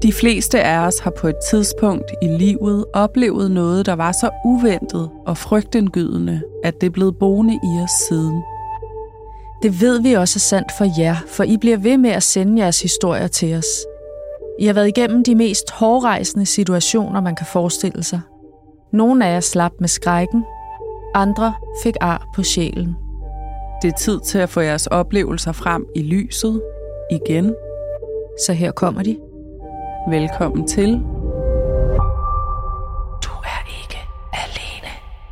De fleste af os har på et tidspunkt i livet oplevet noget, der var så uventet og frygtindgydende, at det er blevet boende i os siden. Det ved vi også er sandt for jer, for I bliver ved med at sende jeres historier til os. I har været igennem de mest hårrejsende situationer, man kan forestille sig. Nogle af jer slap med skrækken, andre fik ar på sjælen. Det er tid til at få jeres oplevelser frem i lyset igen. Så her kommer de. Velkommen til. Du er ikke alene.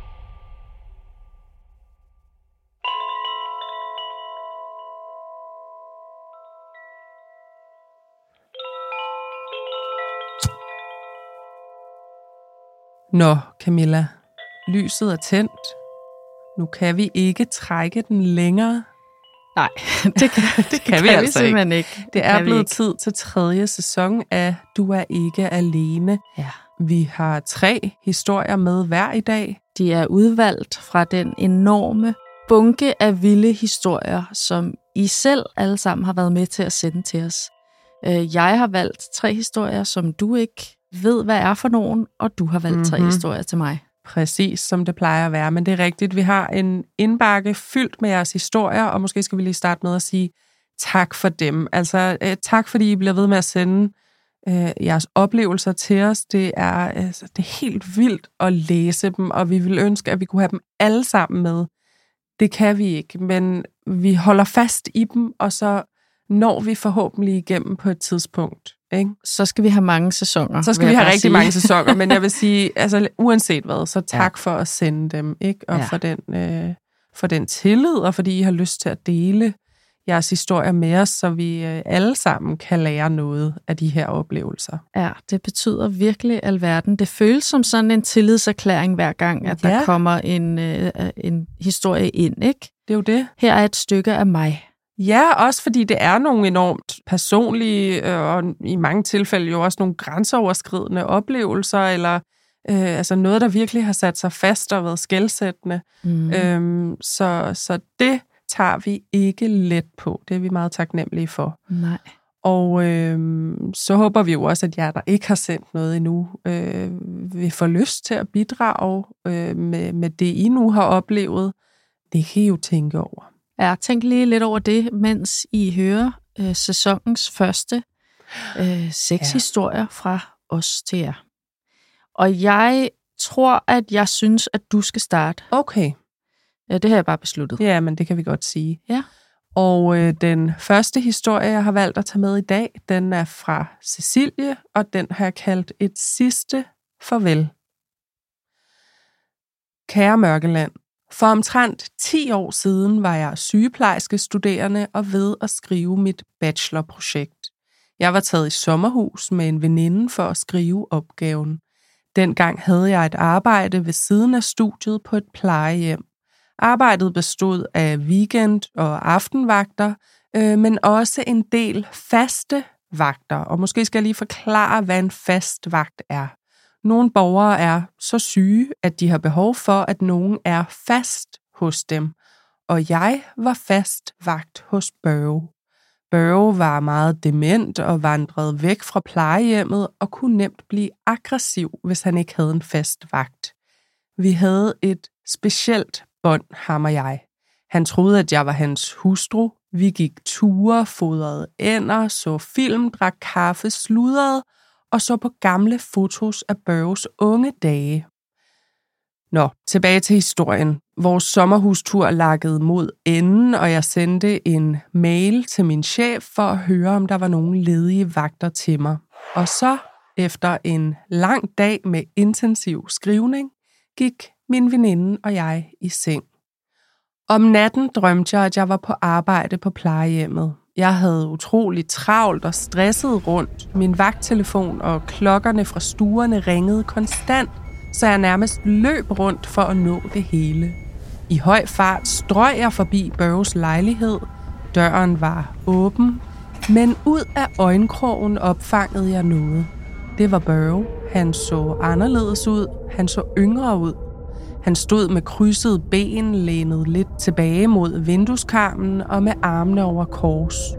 Nå, Camilla. Lyset er tændt. Nu kan vi ikke trække den længere. Nej, det kan vi altså simpelthen ikke. Det er blevet tid til 3. sæson af Du er ikke alene. Ja. Vi har 3 historier med hver i dag. De er udvalgt fra den enorme bunke af vilde historier, som I selv alle sammen har været med til at sende til os. Jeg har valgt 3 historier, som du ikke ved, hvad er for nogen, og du har valgt 3 historier til mig. Præcis, som det plejer at være. Men det er rigtigt, vi har en indbakke fyldt med jeres historier, og måske skal vi lige starte med at sige tak for dem. Altså, tak fordi I bliver ved med at sende jeres oplevelser til os. Det er helt vildt at læse dem, og vi vil ønske, at vi kunne have dem alle sammen med. Det kan vi ikke, men vi holder fast i dem, og så når vi forhåbentlig igennem på et tidspunkt. Ikke? Så skal vi have mange sæsoner. Så skal vi have rigtig mange sæsoner, men jeg vil sige, altså uanset hvad, så tak for at sende dem, ikke? Og for den tillid, og fordi I har lyst til at dele jeres historier med os, så vi alle sammen kan lære noget af de her oplevelser. Ja, det betyder virkelig alverden. Det føles som sådan en tillidserklæring hver gang, at der kommer en historie ind, ikke? Det er jo det. Her er et stykke af mig. Ja, også fordi det er nogle enormt personlige, og i mange tilfælde jo også nogle grænseoverskridende oplevelser, eller altså noget, der virkelig har sat sig fast og været skelsættende. Så det tager vi ikke let på. Det er vi meget taknemmelige for. Nej. Og så håber vi jo også, at jer, der ikke har sendt noget endnu, vil få lyst til at bidrage med det, I nu har oplevet. Det kan I jo tænke over. Ja, tænk lige lidt over det, mens I hører sæsonens første 6 historier fra os til jer. Og jeg tror, at jeg synes, at du skal starte. Okay. Ja, det har jeg bare besluttet. Ja, men det kan vi godt sige. Ja. Og den første historie, jeg har valgt at tage med i dag, den er fra Cecilie, og den har jeg kaldt et sidste farvel. Kære Mørkeland. For omtrent 10 år siden var jeg sygeplejerske studerende og ved at skrive mit bachelorprojekt. Jeg var taget i sommerhus med en veninde for at skrive opgaven. Dengang havde jeg et arbejde ved siden af studiet på et plejehjem. Arbejdet bestod af weekend- og aftenvagter, men også en del faste vagter. Og måske skal jeg lige forklare, hvad en fast vagt er. Nogle borgere er så syge, at de har behov for, at nogen er fast hos dem. Og jeg var fast vagt hos Børge. Børge var meget dement og vandrede væk fra plejehjemmet og kunne nemt blive aggressiv, hvis han ikke havde en fast vagt. Vi havde et specielt bånd, ham og jeg. Han troede, at jeg var hans hustru. Vi gik ture, fodrede ænder, så film, drak kaffe, sludrede og så på gamle fotos af Børges unge dage. Nå, tilbage til historien. Vores sommerhustur lakkede mod enden, og jeg sendte en mail til min chef for at høre, om der var nogle ledige vagter til mig. Og så, efter en lang dag med intensiv skrivning, gik min veninde og jeg i seng. Om natten drømte jeg, at jeg var på arbejde på plejehjemmet. Jeg havde utroligt travlt og stresset rundt. Min vagttelefon og klokkerne fra stuerne ringede konstant, så jeg nærmest løb rundt for at nå det hele. I høj fart strøg jeg forbi Børges lejlighed. Døren var åben, men ud af øjenkrogen opfangede jeg noget. Det var Børge. Han så anderledes ud. Han så yngre ud. Han stod med krydsede ben, lænet lidt tilbage mod vindueskarmen og med armene over kors.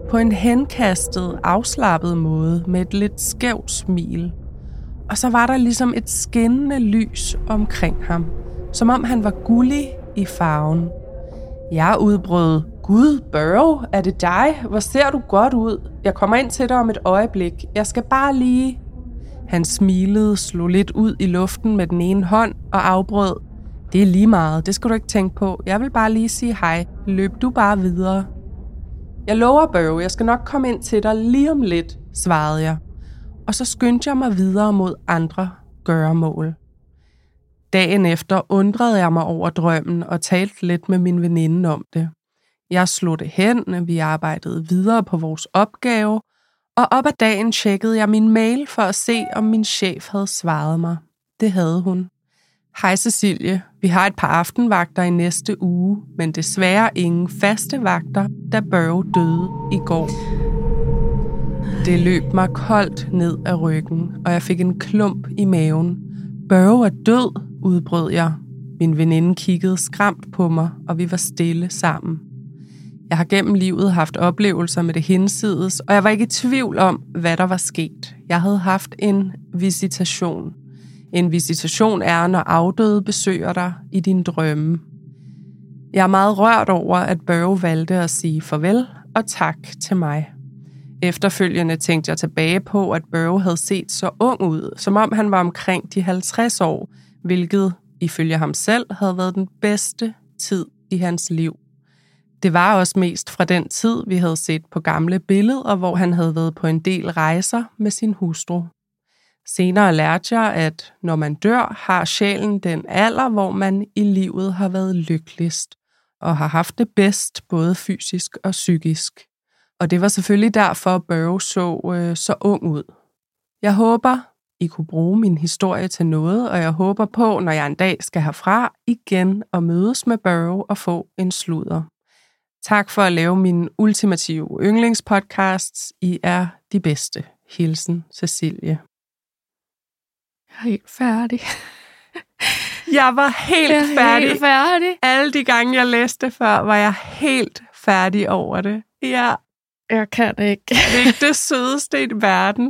på en henkastet, afslappet måde med et lidt skævt smil. Og så var der ligesom et skinnende lys omkring ham, som om han var gullig i farven. Jeg udbrød: Gud, Burrow, er det dig? Hvor ser du godt ud? Jeg kommer ind til dig om et øjeblik. Jeg skal bare lige... Han smilede, slog lidt ud i luften med den ene hånd og afbrød: Det er lige meget, det skal du ikke tænke på. Jeg vil bare lige sige hej. Løb du bare videre. Jeg lover, Burrow, jeg skal nok komme ind til dig lige om lidt, svarede jeg. Og så skyndte jeg mig videre mod andre gøremål. Dagen efter undrede jeg mig over drømmen og talte lidt med min veninde om det. Jeg slog det hen, vi arbejdede videre på vores opgave, og op ad dagen tjekkede jeg min mail for at se, om min chef havde svaret mig. Det havde hun. Hej Cecilie, vi har et par aftenvagter i næste uge, men desværre ingen faste vagter, da Burrow døde i går. Det løb mig koldt ned ad ryggen, og jeg fik en klump i maven. Burrow er død, udbrød jeg. Min veninde kiggede skræmt på mig, og vi var stille sammen. Jeg har gennem livet haft oplevelser med det hinsides, og jeg var ikke i tvivl om, hvad der var sket. Jeg havde haft en visitation. En visitation er, når afdøde besøger dig i dine drømme. Jeg er meget rørt over, at Burrow valgte at sige farvel og tak til mig. Efterfølgende tænkte jeg tilbage på, at Burrow havde set så ung ud, som om han var omkring de 50 år, hvilket ifølge ham selv havde været den bedste tid i hans liv. Det var også mest fra den tid, vi havde set på gamle billeder, hvor han havde været på en del rejser med sin hustru. Senere lærte jeg, at når man dør, har sjælen den alder, hvor man i livet har været lykkeligst og har haft det bedst, både fysisk og psykisk. Og det var selvfølgelig derfor, Burrow så ung ud. Jeg håber, I kunne bruge min historie til noget, og jeg håber på, når jeg en dag skal herfra, igen at mødes med Burrow og få en sludder. Tak for at lave mine ultimative yndlingspodcasts. I er de bedste. Hilsen, Cecilie. Jeg er helt færdig. Jeg var helt færdig. Alle de gange, jeg læste før, var jeg helt færdig over det. Ja. Jeg kan ikke. Det er ikke det sødeste i verden.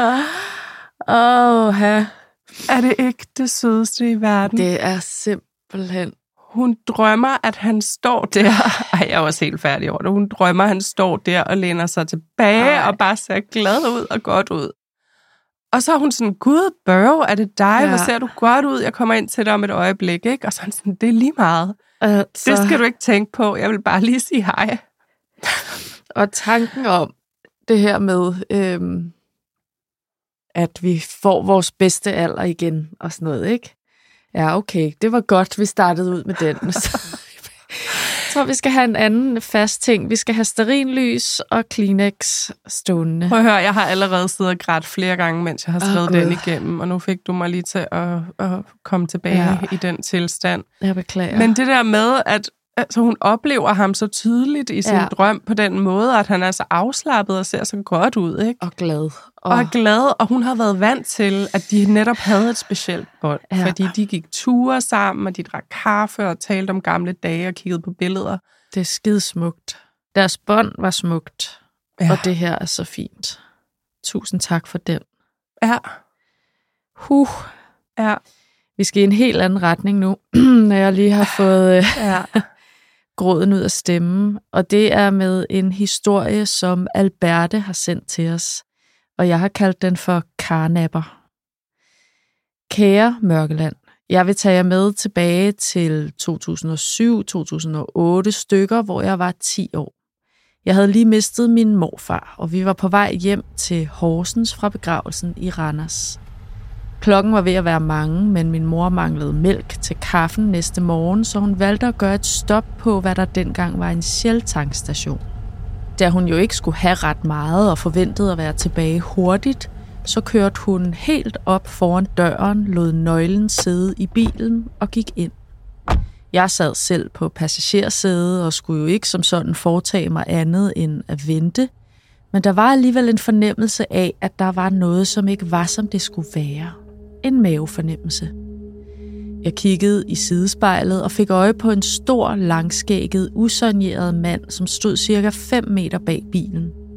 Er det ikke det sødeste i verden? Det er simpelthen... Hun drømmer, at han står der. Ej, jeg er også helt færdig over det. Hun drømmer, at han står der og læner sig tilbage og bare ser glad ud og godt ud. Og så er hun sådan: Gud, Burrow, er det dig? Ja. Hvor ser du godt ud? Jeg kommer ind til dig om et øjeblik, ikke? Og så er han sådan: det er lige meget. Det skal du ikke tænke på. Jeg vil bare lige sige hej. Og tanken om det her med, at vi får vores bedste alder igen og sådan noget, ikke? Ja, okay. Det var godt, vi startede ud med den. Jeg tror, vi skal have en anden fast ting. Vi skal have stearinlys og Kleenex stående. Prøv at høre, jeg har allerede siddet og grædt flere gange, mens jeg har skrevet den igennem, og nu fik du mig lige til at komme tilbage i den tilstand. Jeg beklager. Men det der med, at altså, hun oplever ham så tydeligt i sin drøm på den måde, at han er så afslappet og ser så godt ud, ikke? Og glad. Og er glad, og hun har været vant til, at de netop havde et specielt bånd. Ja. Fordi de gik ture sammen, og de drak kaffe og talte om gamle dage og kiggede på billeder. Det er skidesmukt. Deres bånd var smukt, og det her er så fint. Tusind tak for den. Ja. Ja. Vi skal i en helt anden retning nu, når jeg lige har fået gråden ud af stemmen. Og det er med en historie, som Alberte har sendt til os. Og jeg har kaldt den for Karnapper. Kære Mørkeland, jeg vil tage jer med tilbage til 2007-2008 stykker, hvor jeg var 10 år. Jeg havde lige mistet min morfar, og vi var på vej hjem til Horsens fra begravelsen i Randers. Klokken var ved at være mange, men min mor manglede mælk til kaffen næste morgen, så hun valgte at gøre et stop på, hvad der dengang var en Shell-tankstation. Da hun jo ikke skulle have ret meget og forventede at være tilbage hurtigt, så kørte hun helt op foran døren, lod nøglen sidde i bilen og gik ind. Jeg sad selv på passagersædet og skulle jo ikke som sådan foretage mig andet end at vente, men der var alligevel en fornemmelse af, at der var noget, som ikke var, som det skulle være. En mavefornemmelse. Jeg kiggede i sidespejlet og fik øje på en stor, langskægget, usoigneret mand, som stod cirka 5 meter bag bilen.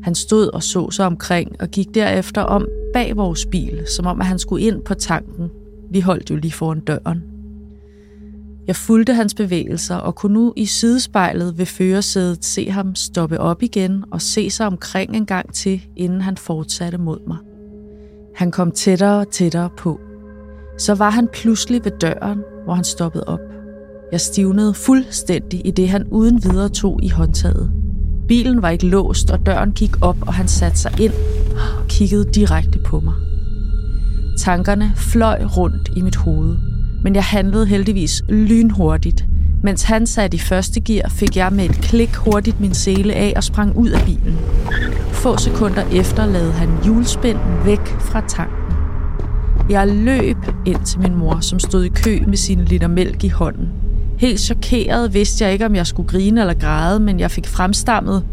Han stod og så sig omkring og gik derefter om bag vores bil, som om at han skulle ind på tanken. Vi holdt jo lige foran døren. Jeg fulgte hans bevægelser og kunne nu i sidespejlet ved førersædet se ham stoppe op igen og se sig omkring en gang til, inden han fortsatte mod mig. Han kom tættere og tættere på. Så var han pludselig ved døren, hvor han stoppede op. Jeg stivnede fuldstændig i det, han uden videre tog i håndtaget. Bilen var ikke låst, og døren gik op, og han satte sig ind og kiggede direkte på mig. Tankerne fløj rundt i mit hoved, men jeg handlede heldigvis lynhurtigt. Mens han satte i første gear, fik jeg med et klik hurtigt min sele af og sprang ud af bilen. Få sekunder efter lavede han hjulspinden væk fra tanken. Jeg løb ind til min mor, som stod i kø med sin liter mælk i hånden. Helt chokeret vidste jeg ikke, om jeg skulle grine eller græde, men jeg fik fremstammet.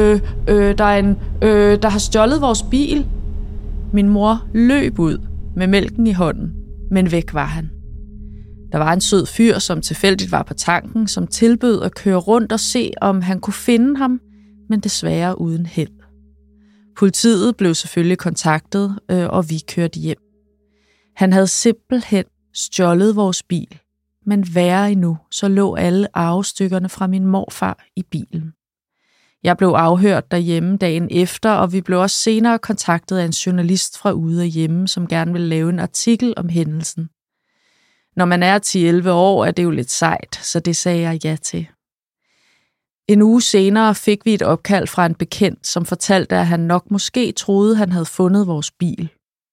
Der har stjålet vores bil. Min mor løb ud med mælken i hånden, men væk var han. Der var en sød fyr, som tilfældigt var på tanken, som tilbød at køre rundt og se, om han kunne finde ham, men desværre uden held. Politiet blev selvfølgelig kontaktet, og vi kørte hjem. Han havde simpelthen stjålet vores bil, men værre endnu, så lå alle arvestykkerne fra min morfar i bilen. Jeg blev afhørt derhjemme dagen efter, og vi blev også senere kontaktet af en journalist fra ude og hjemme, som gerne ville lave en artikel om hændelsen. Når man er 10-11 år, er det jo lidt sejt, så det sagde jeg ja til. En uge senere fik vi et opkald fra en bekendt, som fortalte, at han nok måske troede, han havde fundet vores bil.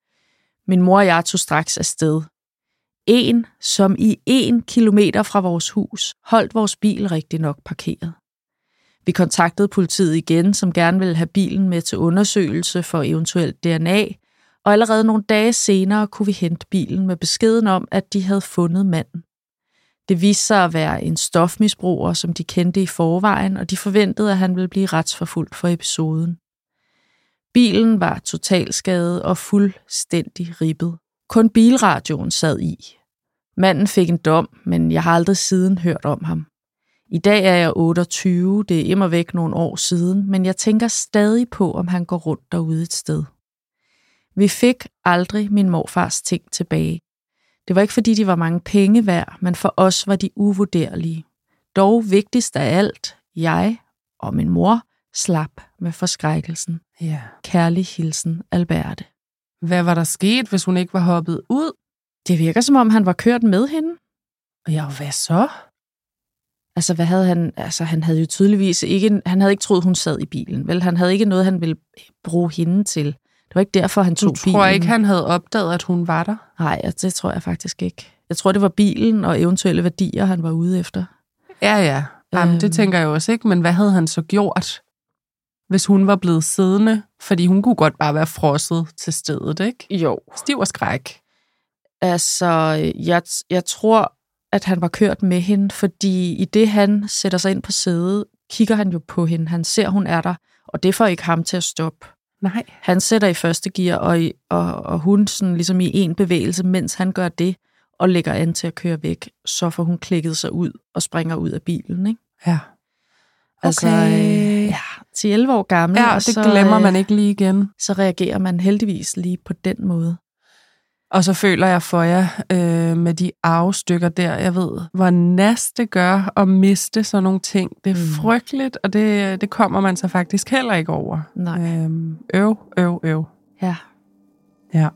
Min mor og jeg tog straks afsted. En, som i 1 kilometer fra vores hus, holdt vores bil rigtig nok parkeret. Vi kontaktede politiet igen, som gerne ville have bilen med til undersøgelse for eventuelt DNA, og allerede nogle dage senere kunne vi hente bilen med beskeden om, at de havde fundet manden. Det viste sig at være en stofmisbruger, som de kendte i forvejen, og de forventede, at han ville blive retsforfulgt for episoden. Bilen var totalskadet og fuldstændig ribbet. Kun bilradioen sad i. Manden fik en dom, men jeg har aldrig siden hørt om ham. I dag er jeg 28, det er immervæk nogle år siden, men jeg tænker stadig på, om han går rundt derude et sted. Vi fik aldrig min morfars ting tilbage. Det var ikke fordi, de var mange penge værd, men for os var de uvurderlige. Dog vigtigst af alt, jeg og min mor slap med forskrækkelsen. Ja. Kærlig hilsen, Alberte. Hvad var der sket, hvis hun ikke var hoppet ud? Det virker, som om han var kørt med hende. Ja, hvad så? Altså, hvad havde han? Altså, han havde jo tydeligvis ikke... Han havde ikke troet, hun sad i bilen, vel? Han havde ikke noget, han ville bruge hende til. Det var ikke derfor, han tog bilen. Du tror ikke, han havde opdaget, at hun var der? Nej, det tror jeg faktisk ikke. Jeg tror, det var bilen og eventuelle værdier, han var ude efter. Ja. Jamen, det tænker jeg også ikke. Men hvad havde han så gjort, hvis hun var blevet siddende? Fordi hun kunne godt bare være frosset til stedet, ikke? Jo. Stiv og skræk. Altså, jeg tror, at han var kørt med hende, fordi i det, han sætter sig ind på sædet, kigger han jo på hende. Han ser, hun er der, og det får ikke ham til at stoppe. Nej. Han sætter i første gear, og hun sådan ligesom i en bevægelse, mens han gør det, og lægger an til at køre væk, så får hun klikket sig ud og springer ud af bilen, ikke? Ja. Okay. Altså, 10-11 år gammel. Ja, og det så, glemmer man ikke lige igen. Så reagerer man heldigvis lige på den måde. Og så føler jeg for jer med de arvestykker der. Jeg ved, hvor næste gør at miste sådan nogle ting. Det er frygteligt, og det kommer man så faktisk heller ikke over. Nej. Øv. Ja.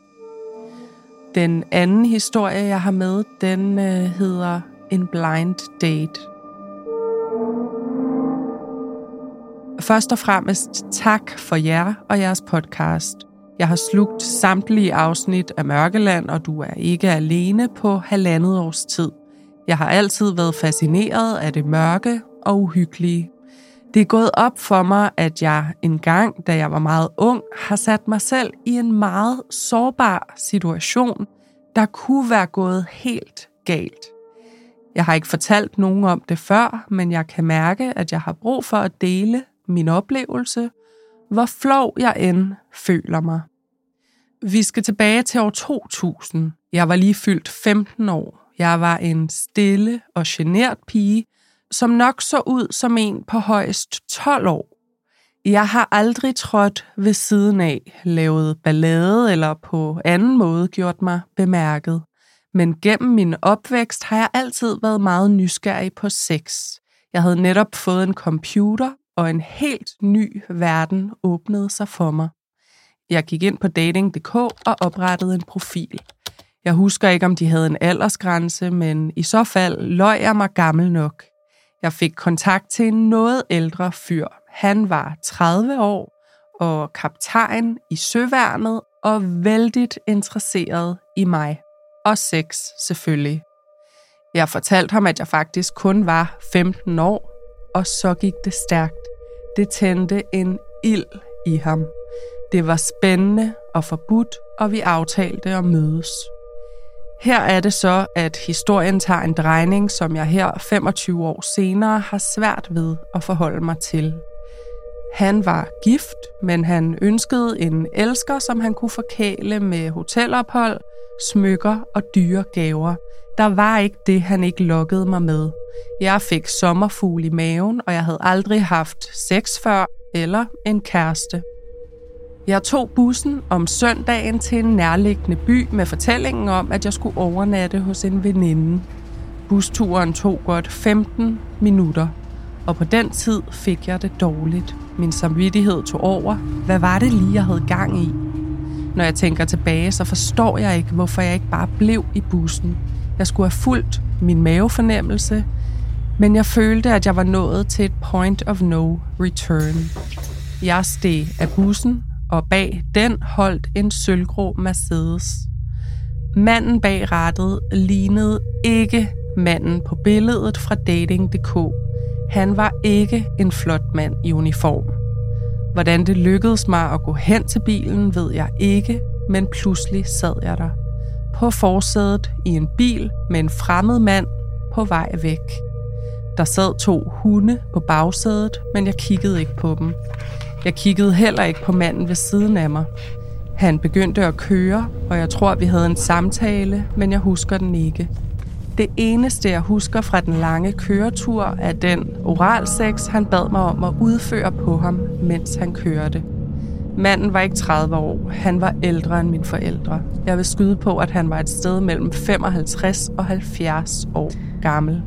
Den anden historie, jeg har med, den hedder En Blind Date. Først og fremmest tak for jer og jeres podcast. Jeg har slugt samtlige afsnit af Mørkeland, og du er ikke alene på 1,5 års tid. Jeg har altid været fascineret af det mørke og uhyggelige. Det er gået op for mig, at jeg engang, da jeg var meget ung, har sat mig selv i en meget sårbar situation, der kunne være gået helt galt. Jeg har ikke fortalt nogen om det før, men jeg kan mærke, at jeg har brug for at dele min oplevelse, hvor flov jeg end føler mig. Vi skal tilbage til år 2000. Jeg var lige fyldt 15 år. Jeg var en stille og genert pige, som nok så ud som en på højst 12 år. Jeg har aldrig trådt ved siden af, lavet ballade eller på anden måde gjort mig bemærket. Men gennem min opvækst har jeg altid været meget nysgerrig på sex. Jeg havde netop fået en computer, og en helt ny verden åbnede sig for mig. Jeg gik ind på dating.dk og oprettede en profil. Jeg husker ikke, om de havde en aldersgrænse, men i så fald løj jeg mig gammel nok. Jeg fik kontakt til en noget ældre fyr. Han var 30 år og kaptajn i søværnet og vældigt interesseret i mig. Og sex selvfølgelig. Jeg fortalte ham, at jeg faktisk kun var 15 år, og så gik det stærkt. Det tændte en ild i ham. Det var spændende og forbudt, og vi aftalte at mødes. Her er det så, at historien tager en drejning, som jeg her 25 år senere har svært ved at forholde mig til. Han var gift, men han ønskede en elsker, som han kunne forkæle med hotelophold, smykker og dyre gaver. Der var ikke det, han ikke lokkede mig med. Jeg fik sommerfugl i maven, og jeg havde aldrig haft sex før eller en kæreste. Jeg tog bussen om søndagen til en nærliggende by med fortællingen om, at jeg skulle overnatte hos en veninde. Busturen tog godt 15 minutter, og på den tid fik jeg det dårligt. Min samvittighed tog over. Hvad var det lige, jeg havde gang i? Når jeg tænker tilbage, så forstår jeg ikke, hvorfor jeg ikke bare blev i bussen. Jeg skulle have fulgt min mavefornemmelse, men jeg følte, at jeg var nået til et point of no return. Jeg steg af bussen, og bag den holdt en sølvgrå Mercedes. Manden bag rattet lignede ikke manden på billedet fra dating.dk. Han var ikke en flot mand i uniform. Hvordan det lykkedes mig at gå hen til bilen, ved jeg ikke, men pludselig sad jeg der. På forsædet i en bil med en fremmed mand på vej væk. Der sad 2 hunde på bagsædet, men jeg kiggede ikke på dem. Jeg kiggede heller ikke på manden ved siden af mig. Han begyndte at køre, og jeg tror, vi havde en samtale, men jeg husker den ikke. Det eneste, jeg husker fra den lange køretur, er den oralsex, han bad mig om at udføre på ham, mens han kørte. Manden var ikke 30 år. Han var ældre end mine forældre. Jeg vil skyde på, at han var et sted mellem 55 og 70 år gammel.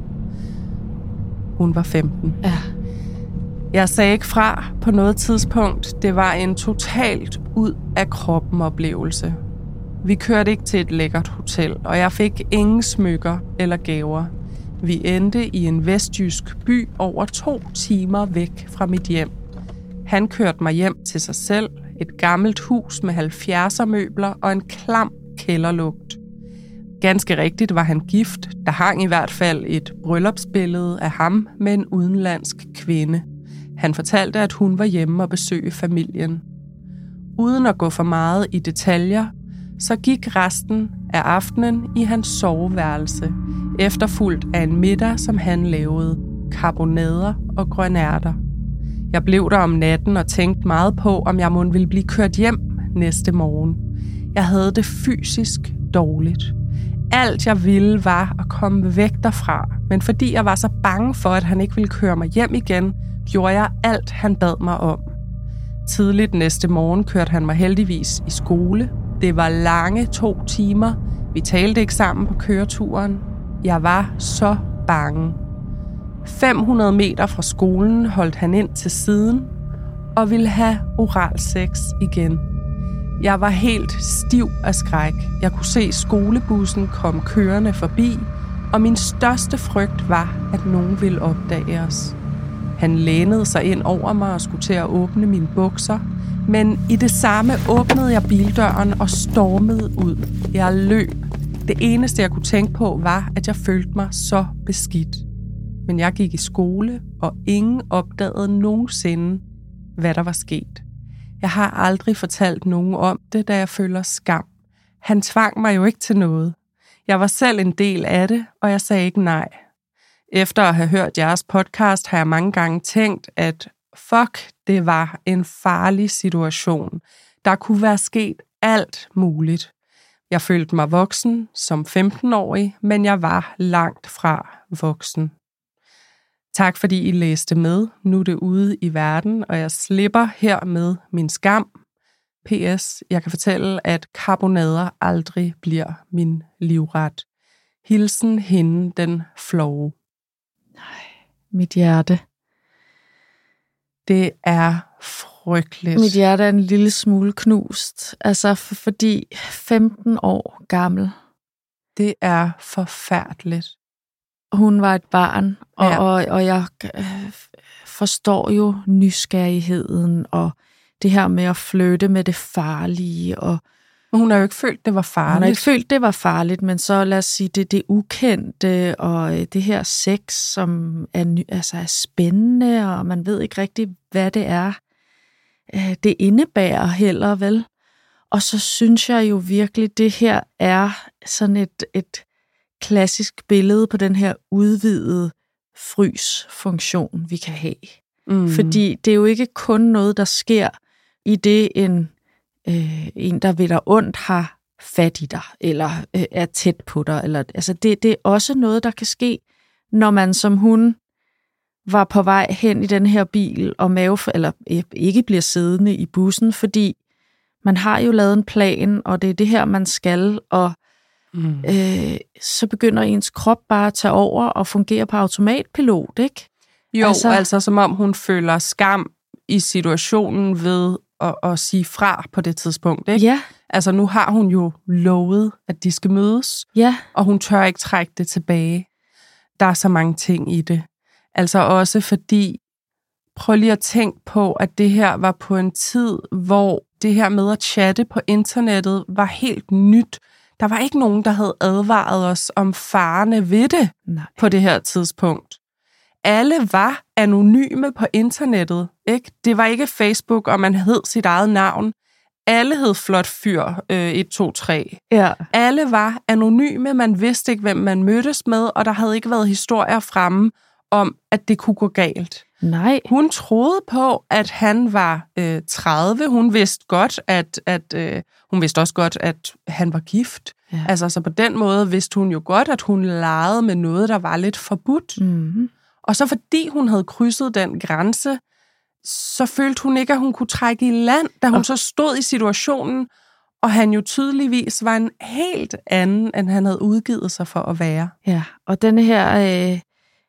Hun var 15. Ja. Jeg sagde ikke fra på noget tidspunkt. Det var en totalt ud af kroppen oplevelse. Vi kørte ikke til et lækkert hotel, og jeg fik ingen smykker eller gaver. Vi endte i en vestjysk by over 2 timer væk fra mit hjem. Han kørte mig hjem til sig selv, et gammelt hus med 70'er møbler og en klam kælderlugt. Ganske rigtigt var han gift. Der hang i hvert fald et bryllupsbillede af ham med en udenlandsk kvinde. Han fortalte, at hun var hjemme og besøgte familien. Uden at gå for meget i detaljer, så gik resten af aftenen i hans soveværelse, efterfulgt af en middag, som han lavede, karbonader og grønærter. Jeg blev der om natten og tænkte meget på, om jeg måtte ville blive kørt hjem næste morgen. Jeg havde det fysisk dårligt. Alt jeg ville var at komme væk derfra, men fordi jeg var så bange for, at han ikke ville køre mig hjem igen, gjorde jeg alt, han bad mig om. Tidligt næste morgen kørte han mig heldigvis i skole. Det var lange 2 timer. Vi talte ikke sammen på køreturen. Jeg var så bange. 500 meter fra skolen holdt han ind til siden og ville have oralsex igen. Jeg var helt stiv af skræk. Jeg kunne se skolebussen komme kørende forbi, og min største frygt var, at nogen ville opdage os. Han lænede sig ind over mig og skulle til at åbne mine bukser, men i det samme åbnede jeg bildøren og stormede ud. Jeg løb. Det eneste, jeg kunne tænke på, var, at jeg følte mig så beskidt. Men jeg gik i skole, og ingen opdagede nogensinde, hvad der var sket. Jeg har aldrig fortalt nogen om det, da jeg føler skam. Han tvang mig jo ikke til noget. Jeg var selv en del af det, og jeg sagde ikke nej. Efter at have hørt jeres podcast, har jeg mange gange tænkt, at det var en farlig situation. Der kunne være sket alt muligt. Jeg følte mig voksen som 15-årig, men jeg var langt fra voksen. Tak fordi I læste med. Nu er det ude i verden, og jeg slipper her med min skam. PS. Jeg kan fortælle, at karbonader aldrig bliver min livret. Hilsen hende den flove. Nej, mit hjerte. Det er frygteligt. Mit hjerte er en lille smule knust. Altså, fordi 15 år gammel. Det er forfærdeligt. Hun var et barn, Ja. og jeg forstår jo nysgerrigheden, og det her med at flytte med det farlige. Og Hun har jo ikke følt, det var farligt. hun har ikke følt, det var farligt, men så lad os sige, det ukendte, og det her sex, som er spændende, og man ved ikke rigtig, hvad det er. Det indebærer heller, vel? Og så synes jeg jo virkelig, det her er sådan et klassisk billede på den her udvidede frysfunktion, vi kan have. Fordi det er jo ikke kun noget, der sker i det, en der ved dig ondt, har fat i dig, eller er tæt på dig. Eller, altså det er også noget, der kan ske, når man som hun var på vej hen i den her bil, og eller ikke bliver siddende i bussen, fordi man har jo lavet en plan, og det er det her, man skal, og så begynder ens krop bare at tage over og fungere på automatpilot, ikke? Jo, altså som om hun føler skam i situationen ved at sige fra på det tidspunkt, ikke? Ja. Altså nu har hun jo lovet, at de skal mødes, Ja. og hun tør ikke trække det tilbage. Der er så mange ting i det. Altså også fordi, prøv lige at tænke på, at det her var på en tid, hvor det her med at chatte på internettet var helt nyt. Der var ikke nogen, der havde advaret os om farerne ved det på det her tidspunkt. Alle var anonyme på internettet, ikke? Det var ikke Facebook, og man hed sit eget navn. Alle hed flot fyr 1, 2, 3. Ja. Alle var anonyme, man vidste ikke, hvem man mødtes med, og der havde ikke været historier fremme om, at det kunne gå galt. Nej. Hun troede på, at han var 30. Hun vidste godt, hun vidste også godt, at han var gift. Ja. Altså, så på den måde vidste hun jo godt, at hun legede med noget, der var lidt forbudt. Mm-hmm. Og så fordi hun havde krydset den grænse, så følte hun ikke, at hun kunne trække i land, da hun så stod i situationen, og han jo tydeligvis var en helt anden, end han havde udgivet sig for at være. Ja, og denne her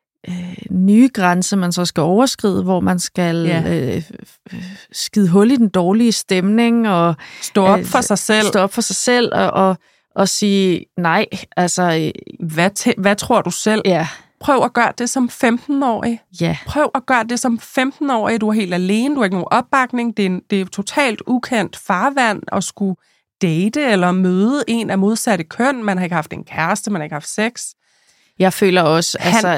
nye grænse, man så skal overskride, hvor man skal skide hul i den dårlige stemning, og stå op for sig selv. Stå op for sig selv, og sige nej. Altså, hvad tror du selv? Ja. Prøv at gøre det som 15-årig. Ja. Prøv at gøre det som 15-årig. Du er helt alene, du har ikke nogen opbakning. Det er totalt ukendt farvand at skulle date eller møde en af modsatte køn. Man har ikke haft en kæreste, man har ikke haft sex. Jeg føler også,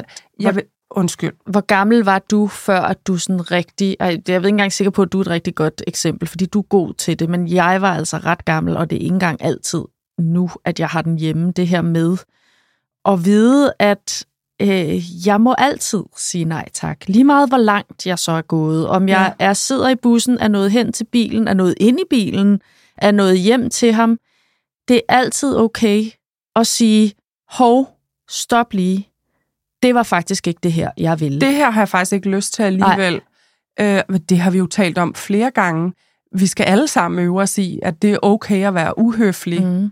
undskyld. Hvor gammel var du, før at du sådan rigtig... Jeg er ikke engang sikker på, at du er et rigtig godt eksempel, fordi du er god til det, men jeg var altså ret gammel, og det er ikke engang altid nu, at jeg har den hjemme, det her med at vide, at jeg må altid sige nej tak. Lige meget, hvor langt jeg så er gået. Om jeg sidder i bussen, er nået hen til bilen, er nået ind i bilen, er nået hjem til ham. Det er altid okay at sige, hov, stop lige. Det var faktisk ikke det her, jeg ville. Det her har jeg faktisk ikke lyst til alligevel. Det har vi jo talt om flere gange. Vi skal alle sammen øve os i, at det er okay at være uhøflig. Mm.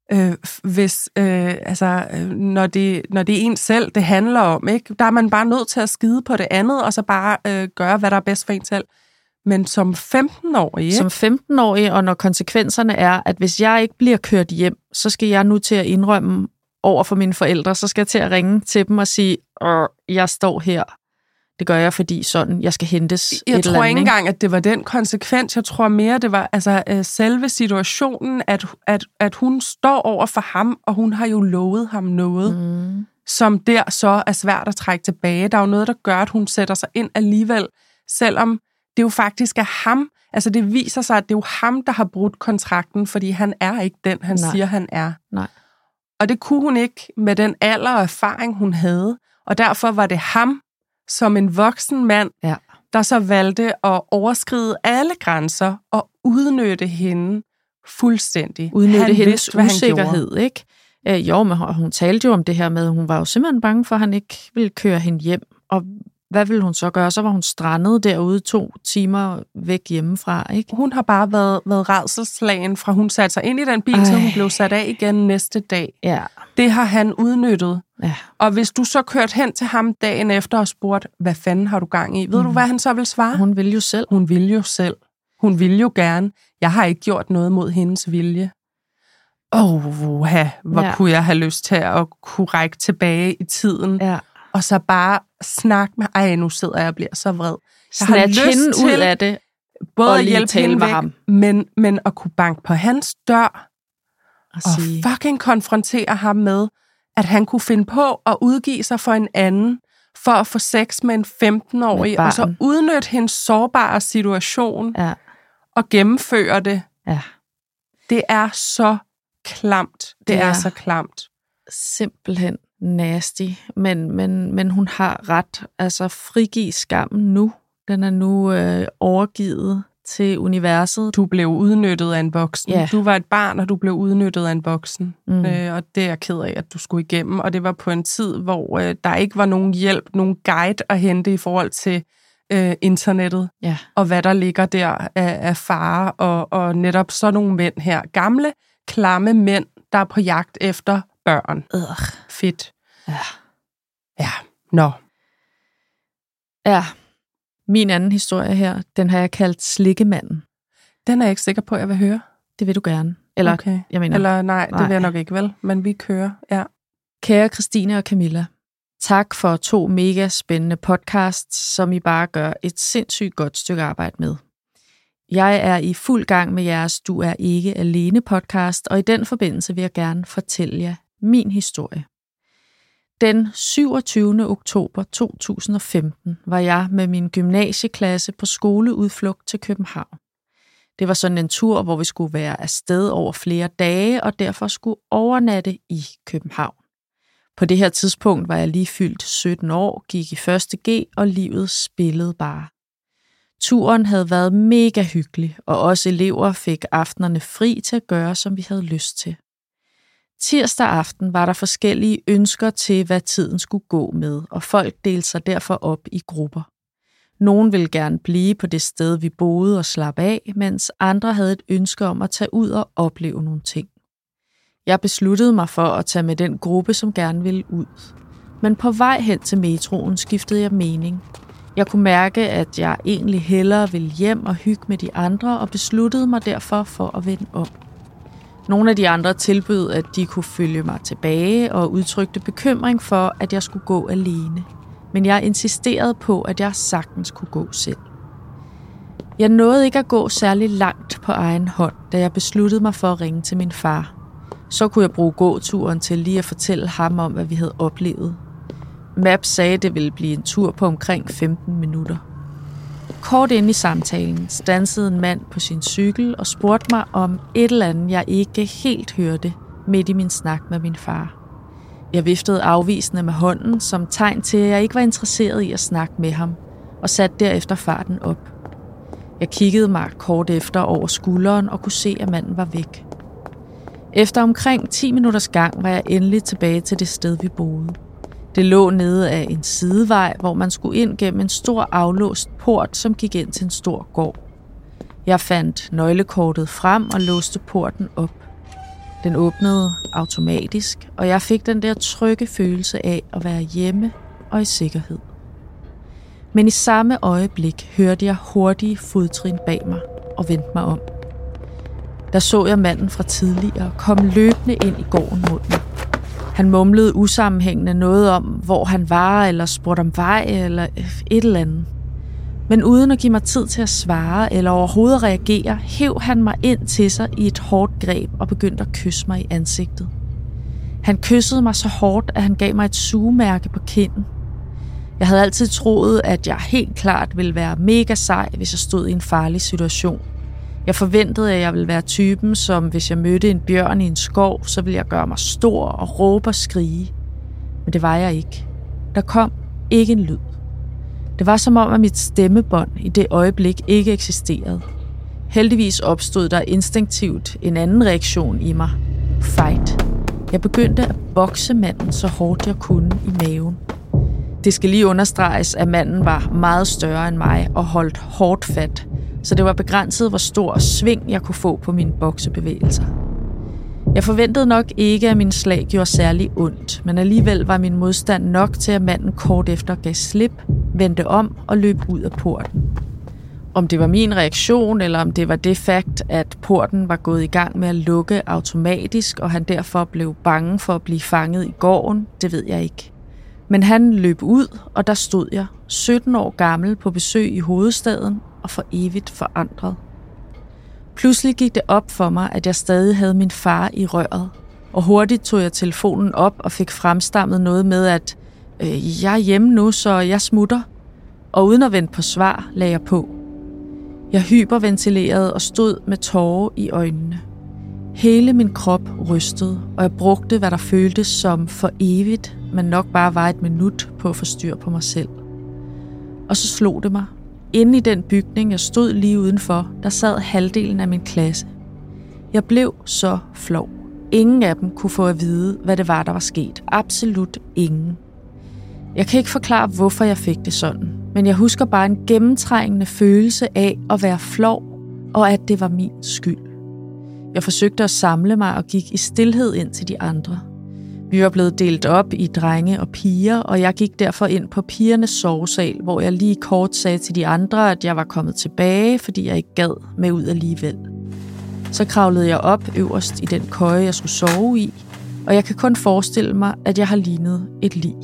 Når det er en selv, det handler om, ikke? Der er man bare nødt til at skide på det andet, og så bare gøre, hvad der er bedst for en selv. Men som 15-årig, ikke? Som 15-årig, og når konsekvenserne er, at hvis jeg ikke bliver kørt hjem, så skal jeg nu til at indrømme over for mine forældre, så skal jeg til at ringe til dem og sige, jeg står her. Det gør jeg, fordi sådan, jeg skal hentes jeg tror ikke engang, at det var den konsekvens. Jeg tror mere, det var selve situationen, at hun står over for ham, og hun har jo lovet ham noget, som der så er svært at trække tilbage. Der er jo noget, der gør, at hun sætter sig ind alligevel, selvom det jo faktisk er ham. Altså det viser sig, at det er jo ham, der har brudt kontrakten, fordi han er ikke den, han siger, han er. Nej. Og det kunne hun ikke med den alder og erfaring, hun havde. Og derfor var det ham, som en voksen mand, der så valgte at overskride alle grænser og udnytte hende fuldstændig. Udnytte hendes usikkerhed, ikke? Jo, men hun talte jo om det her med, hun var jo simpelthen bange for, at han ikke ville køre hende hjem. Og hvad ville hun så gøre? Så var hun strandet derude 2 timer væk hjemmefra, ikke? Hun har bare været rædselsslagen, fra hun satte sig ind i den bil, til hun blev sat af igen næste dag. Ja. Det har han udnyttet. Ja. Og hvis du så kørte hen til ham dagen efter og spurgte, hvad fanden har du gang i? Ved du, hvad han så vil svare? Hun vil jo selv. Hun vil jo selv. Hun vil jo gerne. Jeg har ikke gjort noget mod hendes vilje. Hvor kunne jeg have lyst til at kunne række tilbage i tiden. Ja. Og så bare snakke med, nu sidder jeg og bliver så vred. Jeg har lyst hende til ud af det, både at hjælpe hende væk, ham. Men at kunne banke på hans dør og fucking konfrontere ham med, at han kunne finde på at udgive sig for en anden, for at få sex med en 15-årig, og så udnytte hendes sårbare situation og gennemføre det. Ja. Det er så klamt. Det er så klamt. Simpelthen nasty. Men hun har ret. Altså, frigiv skammen nu. Den er nu overgivet til universet. Du blev udnyttet af en voksen. Ja. Du var et barn, og du blev udnyttet af en voksen. Og det er jeg ked af, at du skulle igennem. Og det var på en tid, hvor der ikke var nogen hjælp, nogen guide at hente i forhold til internettet. Ja. Og hvad der ligger der af fare. Og netop sådan nogle mænd her. Gamle, klamme mænd, der er på jagt efter børn. Fedt. Ja. Nå. Ja. Min anden historie her, den har jeg kaldt Slikkemanden. Den er jeg ikke sikker på, at jeg vil høre. Det vil du gerne. Eller, okay. Jeg mener, eller nej, det vil jeg nok ikke, vel? Men vi kører, ja. Kære Christine og Camilla, tak for 2 mega spændende podcasts, som I bare gør et sindssygt godt stykke arbejde med. Jeg er i fuld gang med jeres Du er ikke alene podcast, og i den forbindelse vil jeg gerne fortælle jer min historie. Den 27. oktober 2015 var jeg med min gymnasieklasse på skoleudflugt til København. Det var sådan en tur, hvor vi skulle være afsted over flere dage, og derfor skulle overnatte i København. På det her tidspunkt var jeg lige fyldt 17 år, gik i 1. G, og livet spillede bare. Turen havde været mega hyggelig, og os elever fik aftenerne fri til at gøre, som vi havde lyst til. Tirsdag aften var der forskellige ønsker til, hvad tiden skulle gå med, og folk delte sig derfor op i grupper. Nogen ville gerne blive på det sted, vi boede og slappe af, mens andre havde et ønske om at tage ud og opleve nogle ting. Jeg besluttede mig for at tage med den gruppe, som gerne ville ud. Men på vej hen til metroen skiftede jeg mening. Jeg kunne mærke, at jeg egentlig hellere ville hjem og hygge med de andre, og besluttede mig derfor for at vende om. Nogle af de andre tilbød, at de kunne følge mig tilbage og udtrykte bekymring for, at jeg skulle gå alene. Men jeg insisterede på, at jeg sagtens kunne gå selv. Jeg nåede ikke at gå særlig langt på egen hånd, da jeg besluttede mig for at ringe til min far. Så kunne jeg bruge gåturen til lige at fortælle ham om, hvad vi havde oplevet. Maps sagde, at det ville blive en tur på omkring 15 minutter. Kort inde i samtalen standsede en mand på sin cykel og spurgte mig om et eller andet, jeg ikke helt hørte midt i min snak med min far. Jeg viftede afvisende med hånden som tegn til, at jeg ikke var interesseret i at snakke med ham, og satte derefter farten op. Jeg kiggede mig kort efter over skulderen og kunne se, at manden var væk. Efter omkring 10 minutters gang var jeg endelig tilbage til det sted, vi boede. Det lå nede af en sidevej, hvor man skulle ind gennem en stor aflåst port, som gik ind til en stor gård. Jeg fandt nøglekortet frem og låste porten op. Den åbnede automatisk, og jeg fik den der trygge følelse af at være hjemme og i sikkerhed. Men i samme øjeblik hørte jeg hurtige fodtrin bag mig og vendte mig om. Der så jeg manden fra tidligere komme løbende ind i gården mod mig. Han mumlede usammenhængende noget om, hvor han var, eller spurgte om vej, eller et eller andet. Men uden at give mig tid til at svare, eller overhovedet reagere, hev han mig ind til sig i et hårdt greb og begyndte at kysse mig i ansigtet. Han kyssede mig så hårdt, at han gav mig et sugemærke på kinden. Jeg havde altid troet, at jeg helt klart ville være mega sej, hvis jeg stod i en farlig situation. Jeg forventede, at jeg ville være typen, som hvis jeg mødte en bjørn i en skov, så ville jeg gøre mig stor og råbe og skrige. Men det var jeg ikke. Der kom ikke en lyd. Det var som om, at mit stemmebånd i det øjeblik ikke eksisterede. Heldigvis opstod der instinktivt en anden reaktion i mig. Fight. Jeg begyndte at bokse manden så hårdt jeg kunne i maven. Det skal lige understreges, at manden var meget større end mig og holdt hårdt fat, så det var begrænset, hvor stor sving jeg kunne få på mine boksebevægelser. Jeg forventede nok ikke, at min slag gjorde særlig ondt, men alligevel var min modstand nok til, at manden kort efter gav slip, vendte om og løb ud af porten. Om det var min reaktion, eller om det var det fakt, at porten var gået i gang med at lukke automatisk, og han derfor blev bange for at blive fanget i gården, det ved jeg ikke. Men han løb ud, og der stod jeg, 17 år gammel, på besøg i hovedstaden og for evigt forandret. Pludselig gik det op for mig, at jeg stadig havde min far i røret, og hurtigt tog jeg telefonen op og fik fremstammet noget med, at jeg er hjemme nu, så jeg smutter. Og uden at vente på svar, lagde jeg på. Jeg hyperventilerede og stod med tårer i øjnene. Hele min krop rystede, og jeg brugte, hvad der føltes som for evigt, men nok bare var et minut på at få styr på mig selv. Og så slog det mig. Inde i den bygning, jeg stod lige udenfor, der sad halvdelen af min klasse. Jeg blev så flov. Ingen af dem kunne få at vide, hvad det var, der var sket. Absolut ingen. Jeg kan ikke forklare, hvorfor jeg fik det sådan, men jeg husker bare en gennemtrængende følelse af at være flov, og at det var min skyld. Jeg forsøgte at samle mig og gik i stilhed ind til de andre. Vi var blevet delt op i drenge og piger, og jeg gik derfor ind på pigernes sovesal, hvor jeg lige kort sagde til de andre, at jeg var kommet tilbage, fordi jeg ikke gad med ud alligevel. Så kravlede jeg op øverst i den køje, jeg skulle sove i, og jeg kan kun forestille mig, at jeg har lignet et lig.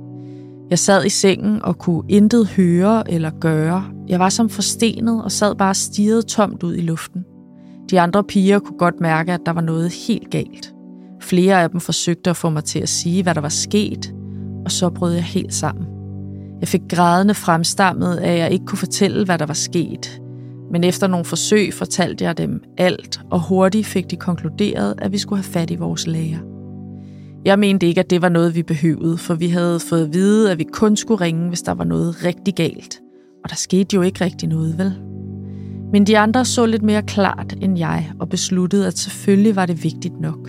Jeg sad i sengen og kunne intet høre eller gøre. Jeg var som forstenet og sad bare og stirrede tomt ud i luften. De andre piger kunne godt mærke, at der var noget helt galt. Flere af dem forsøgte at få mig til at sige, hvad der var sket, og så brød jeg helt sammen. Jeg fik grædende fremstammet, at jeg ikke kunne fortælle, hvad der var sket. Men efter nogle forsøg fortalte jeg dem alt, og hurtigt fik de konkluderet, at vi skulle have fat i vores læger. Jeg mente ikke, at det var noget, vi behøvede, for vi havde fået at vide, at vi kun skulle ringe, hvis der var noget rigtig galt. Og der skete jo ikke rigtig noget, vel? Men de andre så lidt mere klart end jeg, og besluttede, at selvfølgelig var det vigtigt nok.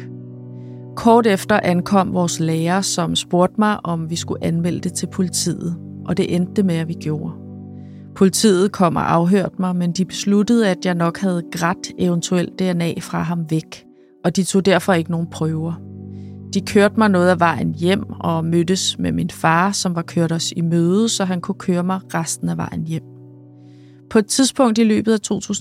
Kort efter ankom vores lærer, som spurgte mig, om vi skulle anmelde det til politiet, og det endte med, at vi gjorde. Politiet kom og afhørte mig, men de besluttede, at jeg nok havde grædt eventuelt DNA fra ham væk, og de tog derfor ikke nogen prøver. De kørte mig noget af vejen hjem og mødtes med min far, som var kørt os i møde, så han kunne køre mig resten af vejen hjem. På et tidspunkt i løbet af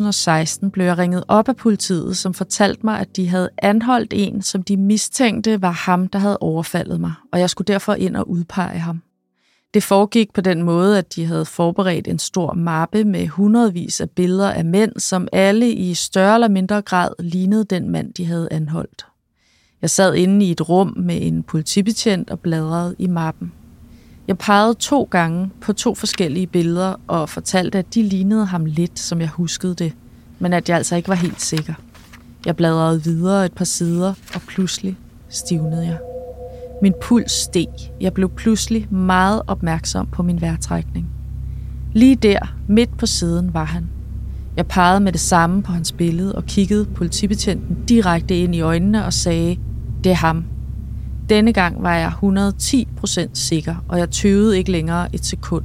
2016 blev jeg ringet op af politiet, som fortalte mig, at de havde anholdt en, som de mistænkte var ham, der havde overfaldet mig, og jeg skulle derfor ind og udpege ham. Det foregik på den måde, at de havde forberedt en stor mappe med hundredvis af billeder af mænd, som alle i større eller mindre grad lignede den mand, de havde anholdt. Jeg sad inde i et rum med en politibetjent og bladrede i mappen. Jeg pegede 2 gange på 2 forskellige billeder og fortalte, at de lignede ham lidt, som jeg huskede det, men at jeg altså ikke var helt sikker. Jeg bladrede videre et par sider, og pludselig stivnede jeg. Min puls steg. Jeg blev pludselig meget opmærksom på min vejrtrækning. Lige der, midt på siden, var han. Jeg pegede med det samme på hans billede og kiggede politibetjenten direkte ind i øjnene og sagde, det er ham. Denne gang var jeg 110% sikker, og jeg tøvede ikke længere et sekund.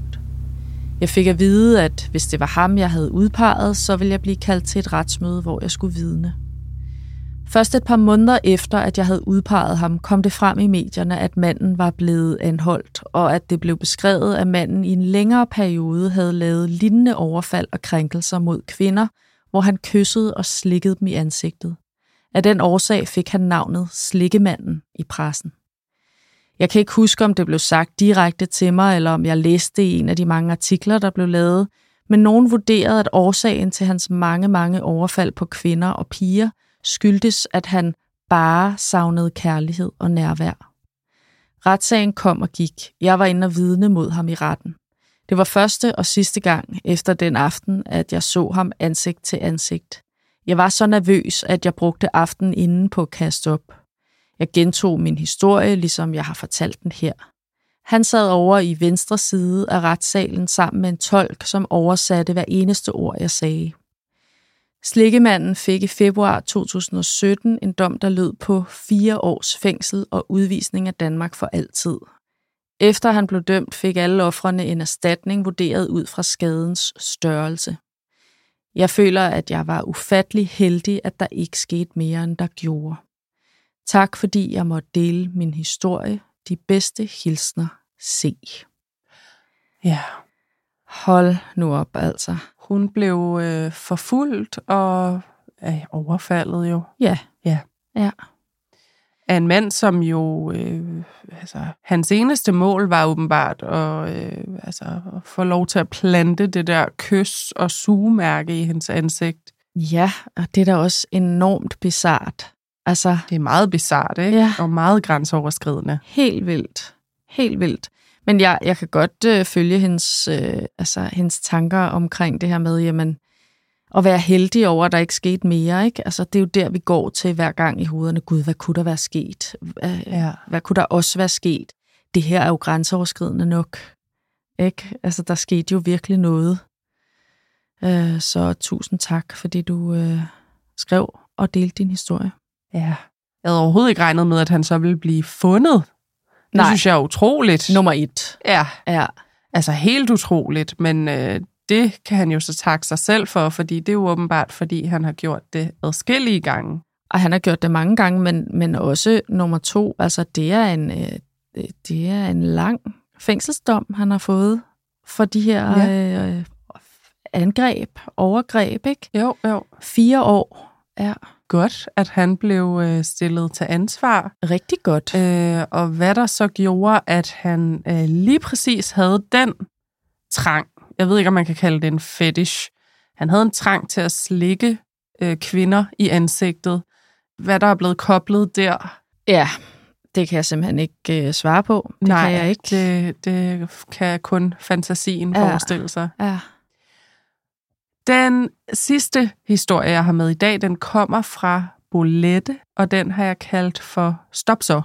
Jeg fik at vide, at hvis det var ham, jeg havde udpeget, så ville jeg blive kaldt til et retsmøde, hvor jeg skulle vidne. Først et par måneder efter, at jeg havde udpeget ham, kom det frem i medierne, at manden var blevet anholdt, og at det blev beskrevet, at manden i en længere periode havde lavet lignende overfald og krænkelser mod kvinder, hvor han kyssede og slikkede dem i ansigtet. Af den årsag fik han navnet Slikkemanden i pressen. Jeg kan ikke huske, om det blev sagt direkte til mig, eller om jeg læste det i en af de mange artikler, der blev lavet, men nogen vurderede, at årsagen til hans mange overfald på kvinder og piger skyldtes, at han bare savnede kærlighed og nærvær. Retssagen kom og gik. Jeg var inde og vidne mod ham i retten. Det var første og sidste gang efter den aften, at jeg så ham ansigt til ansigt. Jeg var så nervøs, at jeg brugte aftenen inden på at kaste op. Jeg gentog min historie, ligesom jeg har fortalt den her. Han sad over i venstre side af retssalen sammen med en tolk, som oversatte hver eneste ord, jeg sagde. Slikkemanden fik i februar 2017 en dom, der lød på 4 års fængsel og udvisning af Danmark for altid. Efter han blev dømt, fik alle ofrene en erstatning vurderet ud fra skadens størrelse. Jeg føler, at jeg var ufattelig heldig, at der ikke skete mere, end der gjorde. Tak, fordi jeg måtte dele min historie. De bedste hilsner, C. Ja. Hold nu op, altså. Hun blev forfulgt og overfaldet jo. Ja. Af en mand, som jo... hans eneste mål var åbenbart at få lov til at plante det der kys- og sugemærke i hendes ansigt. Ja, og det er da også enormt bizart. Altså, det er meget bizart, ikke? Ja. Og meget grænseoverskridende. Helt vildt. Helt vildt. Men jeg kan godt følge hendes tanker omkring det her med, jamen, at være heldig over, at der ikke skete mere, ikke? Altså, det er jo der, vi går til hver gang i hovederne. Gud, hvad kunne der være sket? Hvad kunne der også være sket? Det her er jo grænseoverskridende nok, ikke? Altså, der skete jo virkelig noget. Så tusind tak, fordi du skrev og delte din historie. Ja. Jeg havde overhovedet ikke regnet med, at han så ville blive fundet. Det synes jeg er utroligt. Nummer 1. Ja. Ja. Altså helt utroligt, men det kan han jo så takke sig selv for, fordi det er jo åbenbart, fordi han har gjort det adskillige gange. Og han har gjort det mange gange, men også nummer 2, altså det er en lang fængselsdom, han har fået for de her angreb, overgreb, ikke? Jo. 4 år, ja. Godt, at han blev stillet til ansvar. Rigtig godt. Og hvad der så gjorde, at han lige præcis havde den trang. Jeg ved ikke, om man kan kalde det en fetish. Han havde en trang til at slikke kvinder i ansigtet. Hvad der er blevet koblet der? Ja, det kan jeg simpelthen ikke svare på. Det kan jeg ikke. Det kan kun fantasien forestille sig. Ja. Den sidste historie, jeg har med i dag, den kommer fra Bolette, og den har jeg kaldt for Stop så.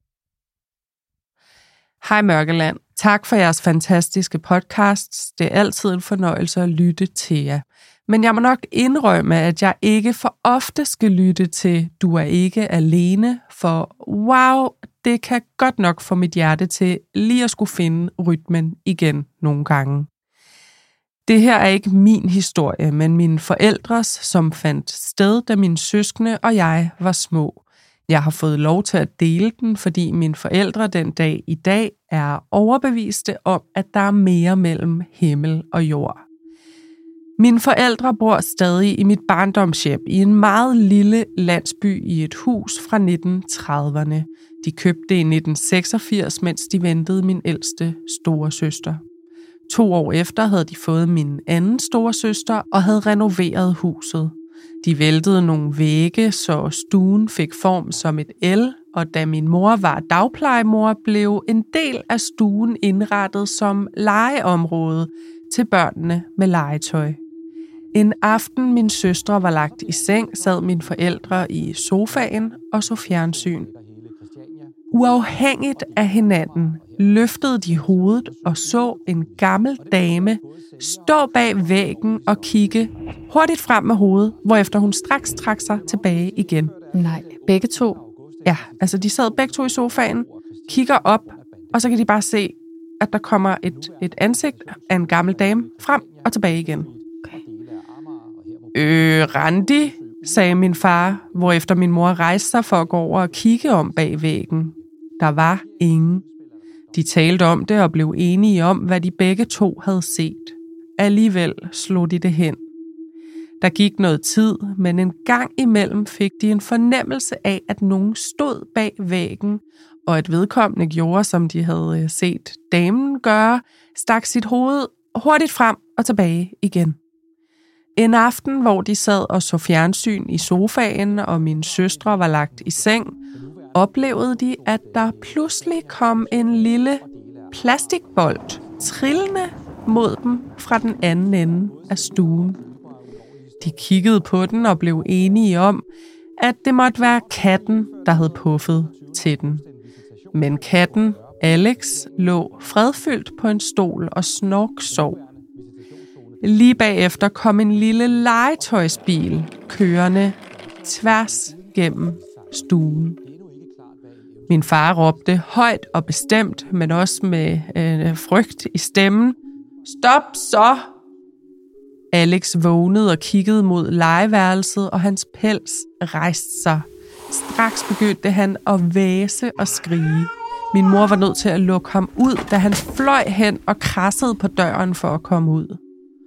Hej Mørkeland. Tak for jeres fantastiske podcasts. Det er altid en fornøjelse at lytte til jer. Men jeg må nok indrømme, at jeg ikke for ofte skal lytte til Du er ikke alene, for wow, det kan godt nok få mit hjerte til lige at skulle finde rytmen igen nogle gange. Det her er ikke min historie, men mine forældres, som fandt sted, da mine søskende og jeg var små. Jeg har fået lov til at dele den, fordi mine forældre den dag i dag er overbeviste om, at der er mere mellem himmel og jord. Mine forældre bor stadig i mit barndomshjem i en meget lille landsby i et hus fra 1930'erne. De købte det i 1986, mens de ventede min ældste store søster. 2 år efter havde de fået min anden store søster og havde renoveret huset. De væltede nogle vægge, så stuen fik form som et L, og da min mor var dagplejemor, blev en del af stuen indrettet som legeområde til børnene med legetøj. En aften min søstre var lagt i seng, sad mine forældre i sofaen og så fjernsyn. Uafhængigt af hinanden løftede de hovedet og så en gammel dame stå bag væggen og kigge hurtigt frem med hovedet, hvorefter hun straks trak sig tilbage igen. Nej, begge to? Ja, altså de sad begge to i sofaen, kigger op, og så kan de bare se, at der kommer et ansigt af en gammel dame frem og tilbage igen. Okay. Randi, sagde min far, hvorefter min mor rejste sig for at gå over og kigge om bag væggen. Der var ingen. De talte om det og blev enige om, hvad de begge to havde set. Alligevel slog de det hen. Der gik noget tid, men en gang imellem fik de en fornemmelse af, at nogen stod bag væggen, og at vedkommende gjorde, som de havde set damen gøre, stak sit hoved hurtigt frem og tilbage igen. En aften, hvor de sad og så fjernsyn i sofaen, og mine søstre var lagt i seng, oplevede de, at der pludselig kom en lille plastikbold trillende mod dem fra den anden ende af stuen. De kiggede på den og blev enige om, at det måtte være katten, der havde puffet til den. Men katten, Alex, lå fredfyldt på en stol og snorksov. Lige bagefter kom en lille legetøjsbil kørende tværs gennem stuen. Min far råbte højt og bestemt, men også med frygt i stemmen. Stop så! Alex vågnede og kiggede mod legeværelset, og hans pels rejste sig. Straks begyndte han at væse og skrige. Min mor var nødt til at lukke ham ud, da han fløj hen og krassede på døren for at komme ud.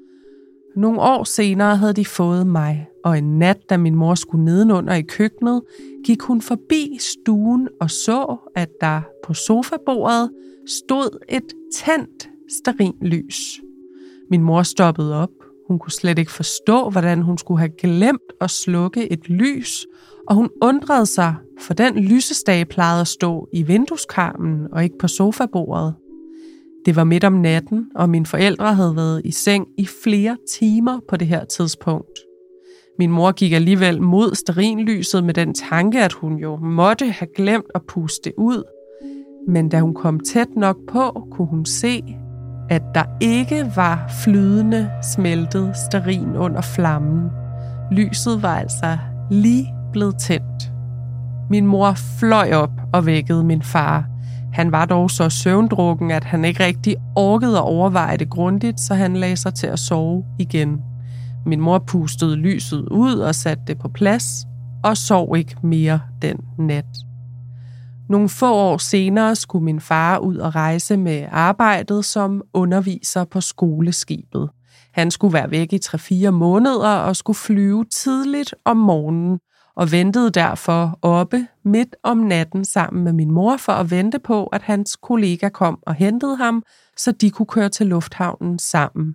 Nogle år senere havde de fået mig, og en nat, da min mor skulle nedenunder i køkkenet, gik hun forbi stuen og så, at der på sofabordet stod et tændt stearinlys. Min mor stoppede op. Hun kunne slet ikke forstå, hvordan hun skulle have glemt at slukke et lys, og hun undrede sig, for den lysestage plejede at stå i vindueskarmen og ikke på sofabordet. Det var midt om natten, og mine forældre havde været i seng i flere timer på det her tidspunkt. Min mor gik alligevel mod stearinlyset med den tanke, at hun jo måtte have glemt at puste ud. Men da hun kom tæt nok på, kunne hun se, at der ikke var flydende smeltet stearin under flammen. Lyset var altså lige blevet tændt. Min mor fløj op og vækkede min far. Han var dog så søvndrukken, at han ikke rigtig orkede at overveje det grundigt, så han lagde sig til at sove igen. Min mor pustede lyset ud og satte det på plads, og sov ikke mere den nat. Nogle få år senere skulle min far ud og rejse med arbejdet som underviser på skoleskibet. Han skulle være væk i 3-4 måneder og skulle flyve tidligt om morgenen, og ventede derfor oppe midt om natten sammen med min mor for at vente på, at hans kollega kom og hentede ham, så de kunne køre til lufthavnen sammen.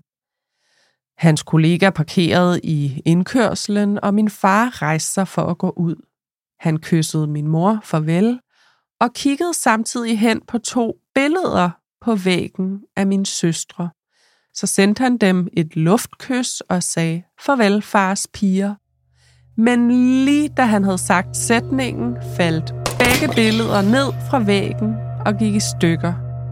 Hans kollega parkerede i indkørslen, og min far rejste sig for at gå ud. Han kyssede min mor farvel og kiggede samtidig hen på 2 billeder på væggen af mine søstre. Så sendte han dem et luftkys og sagde, farvel fars piger. Men lige da han havde sagt sætningen, faldt begge billeder ned fra væggen og gik i stykker.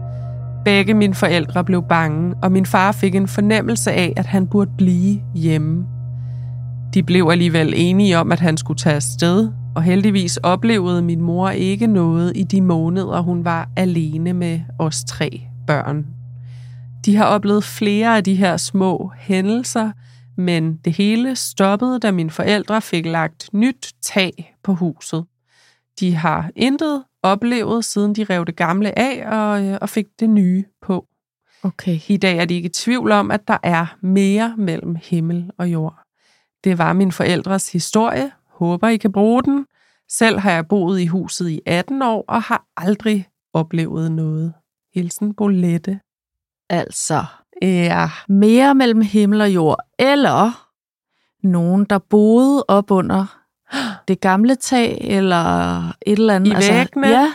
Begge mine forældre blev bange, og min far fik en fornemmelse af, at han burde blive hjemme. De blev alligevel enige om, at han skulle tage afsted, og heldigvis oplevede min mor ikke noget i de måneder, hun var alene med os 3 børn. De har oplevet flere af de her små hændelser, men det hele stoppede, da mine forældre fik lagt nyt tag på huset. De har intet oplevet, siden de rev det gamle af og fik det nye på. Okay. I dag er de ikke i tvivl om, at der er mere mellem himmel og jord. Det var min forældres historie. Håber, I kan bruge den. Selv har jeg boet i huset i 18 år og har aldrig oplevet noget. Hilsen Bolette. Altså, ja. Mere mellem himmel og jord, eller nogen, der boede op under det gamle tag, eller et eller andet. I væggene? Ja.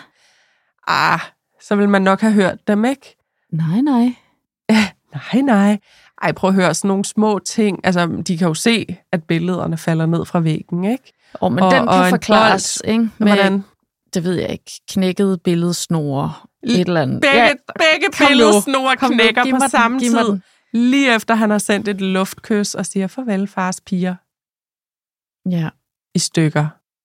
Så vil man nok have hørt dem, ikke? Nej. Nej. Ej, prøv at høre sådan nogle små ting. Altså, de kan jo se, at billederne falder ned fra væggen, ikke? Men den kan forklares, ikke? Hvordan? Det ved jeg ikke. Knækkede billedsnore. Et eller andet. Begge billedsnore knækker på samme tid. Lige efter han har sendt et luftkys og siger, farvel fars piger. Ja. I stykker.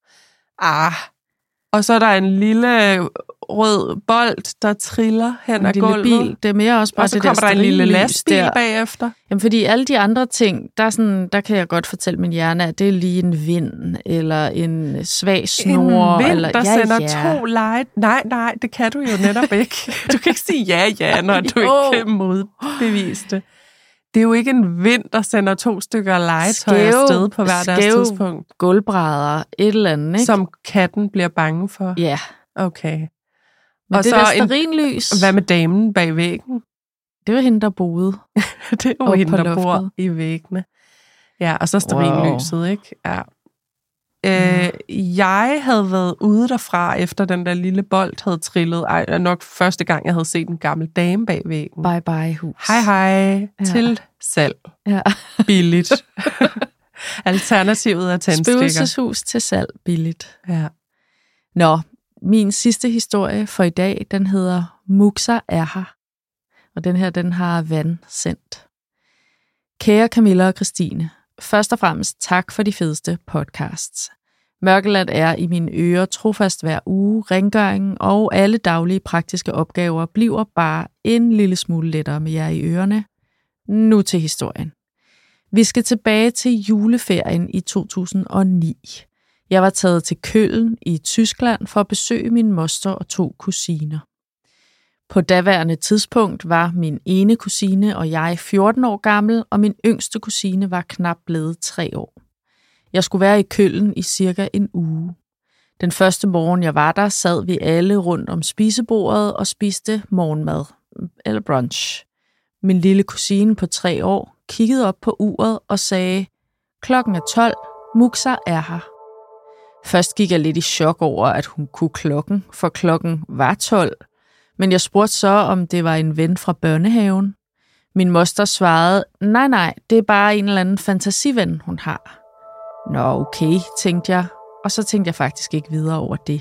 Og så er der en lille rød bold, der triller hen ad gulvet. Bil. Det er mere også bare og så det kommer der en lille lastbil der bagefter. Jamen, fordi alle de andre ting, der kan jeg godt fortælle min hjerne, at det er lige en vind, eller en svag snor. En vind, eller, der sender 2 light. Nej, det kan du jo netop ikke. Du kan ikke sige ja, når du ikke kan modbevise det. Det er jo ikke en vind, der sender 2 stykker legetøj afsted på hver deres tidspunkt. Gulvbrædder, et eller andet, ikke? Som katten bliver bange for? Ja. Okay. Men og det så der stearinlys. Hvad med damen bag væggen? Det var hende, der boede. Det er jo hende, der bor i væggene. Ja, og så stearinlyset, ikke? Ja. Jeg havde været ude derfra, efter den der lille bold havde trillet. Nok første gang, jeg havde set en gammel dame bag væggen. Bye hus. Hej. Ja. Til salg. Ja. Billigt. Alternativet er tændstikker. Spøgelseshus til salg. Billigt. Ja. Nå, min sidste historie for i dag, den hedder Muxa er her. Og den her, den har Van sendt. Kære Camilla og Christine, først og fremmest tak for de fedeste podcasts. Mørkeland er i mine ører trofast hver uge. Rengøringen og alle daglige praktiske opgaver bliver bare en lille smule lettere med jer i ørerne. Nu til historien. Vi skal tilbage til juleferien i 2009. Jeg var taget til Köln i Tyskland for at besøge min moster og 2 kusiner. På daværende tidspunkt var min ene kusine og jeg 14 år gammel, og min yngste kusine var knap blevet 3 år. Jeg skulle være i Köln i cirka en uge. Den første morgen, jeg var der, sad vi alle rundt om spisebordet og spiste morgenmad, eller brunch. Min lille kusine på 3 år kiggede op på uret og sagde, klokken er 12, Muxa er her. Først gik jeg lidt i chok over, at hun kunne klokken, for klokken var 12. Men jeg spurgte så, om det var en ven fra børnehaven. Min moster svarede, nej, det er bare en eller anden fantasiven, hun har. Nå, okay, tænkte jeg, og så tænkte jeg faktisk ikke videre over det.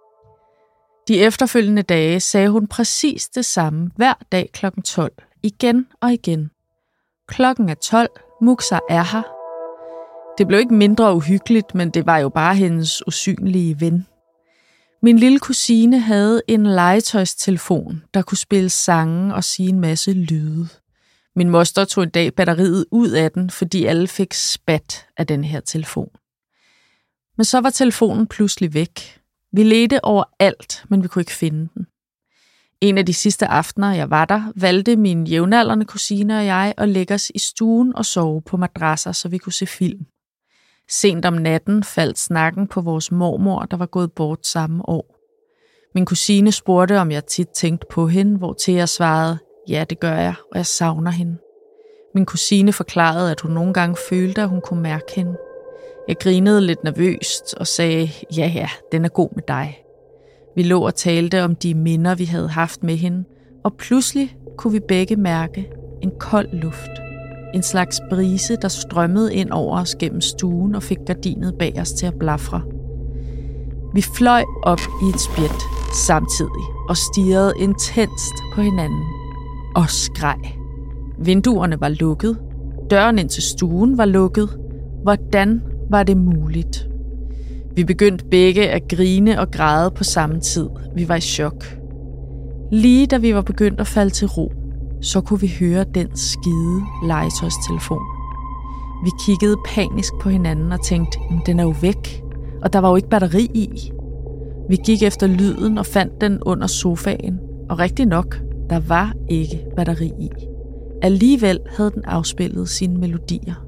De efterfølgende dage sagde hun præcis det samme hver dag kl. 12, igen og igen. Klokken er 12, Muxa er her. Det blev ikke mindre uhyggeligt, men det var jo bare hendes usynlige ven. Min lille kusine havde en legetøjstelefon, der kunne spille sange og sige en masse lyde. Min moster tog en dag batteriet ud af den, fordi alle fik spat af den her telefon. Men så var telefonen pludselig væk. Vi ledte overalt, men vi kunne ikke finde den. En af de sidste aftener, jeg var der, valgte min jævnaldrende kusine og jeg at lægge os i stuen og sove på madrasser, så vi kunne se film. Sent om natten faldt snakken på vores mormor, der var gået bort samme år. Min kusine spurgte, om jeg tit tænkte på hende, hvortil jeg svarede, ja, det gør jeg, og jeg savner hende. Min kusine forklarede, at hun nogle gange følte, at hun kunne mærke hende. Jeg grinede lidt nervøst og sagde, ja, den er god med dig. Vi lå og talte om de minder, vi havde haft med hende, og pludselig kunne vi begge mærke en kold luft. En slags brise, der strømmede ind over os gennem stuen og fik gardinet bag os til at blafre. Vi fløj op i et spjæt samtidig og stirrede intenst på hinanden og skreg. Vinduerne var lukket. Døren ind til stuen var lukket. Hvordan var det muligt? Vi begyndte begge at grine og græde på samme tid. Vi var i chok. Lige da vi var begyndt at falde til ro, så kunne vi høre den skide legetøjstelefon. Vi kiggede panisk på hinanden og tænkte, den er jo væk, og der var jo ikke batteri i. Vi gik efter lyden og fandt den under sofaen, og rigtig nok, der var ikke batteri i. Alligevel havde den afspillet sine melodier.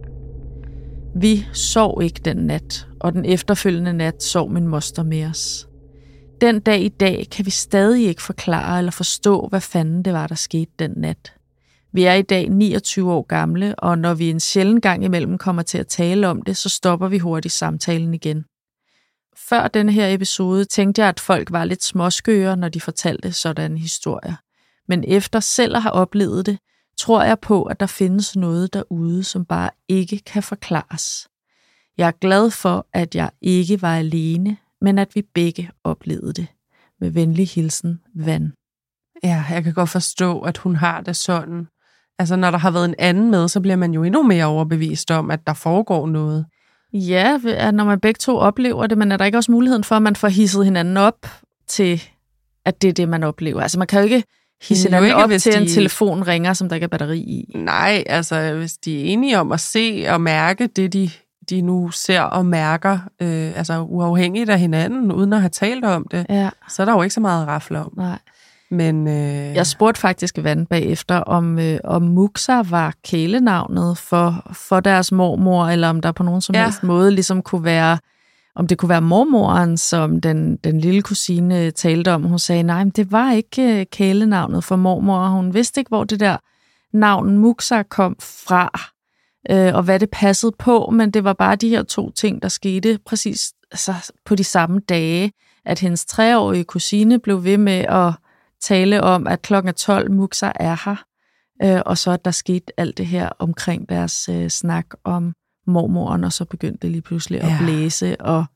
Vi sov ikke den nat, og den efterfølgende nat sov min moster med os. Den dag i dag kan vi stadig ikke forklare eller forstå, hvad fanden det var, der skete den nat. Vi er i dag 29 år gamle, og når vi en sjælden gang imellem kommer til at tale om det, så stopper vi hurtigt samtalen igen. Før denne her episode tænkte jeg, at folk var lidt småskøre, når de fortalte sådanne historier. Men efter selv at have oplevet det, tror jeg på, at der findes noget derude, som bare ikke kan forklares. Jeg er glad for, at jeg ikke var alene, men at vi begge oplevede det. Med venlig hilsen, Van. Ja, jeg kan godt forstå, at hun har det sådan. Altså, når der har været en anden med, så bliver man jo endnu mere overbevist om, at der foregår noget. Ja, når man begge to oplever det, men er der ikke også muligheden for, at man får hisset hinanden op til, at det er det, man oplever? Altså, man kan jo ikke hisse hinanden op til, en telefon ringer, som der ikke er batteri i. Nej, altså, hvis de er enige om at se og mærke det, de nu ser og mærker, altså uafhængigt af hinanden, uden at have talt om det, ja. Så er der jo ikke så meget at rafle om. Nej. Men, jeg spurgte faktisk Van bagefter, om Muxa var kælenavnet for deres mormor, eller om der på nogen som helst måde ligesom kunne være, om det kunne være mormoren, som den lille kusine talte om. Hun sagde, nej, men det var ikke kælenavnet for mormor. Hun vidste ikke, hvor det der navn Muxa kom fra, og hvad det passede på, men det var bare de her 2 ting, der skete præcis altså, på de samme dage, at hendes 3-årige kusine blev ved med at tale om, at klokken 12, Muxa er her, og så at der skete alt det her omkring deres snak om mormoren, og så begyndte det lige pludselig at blæse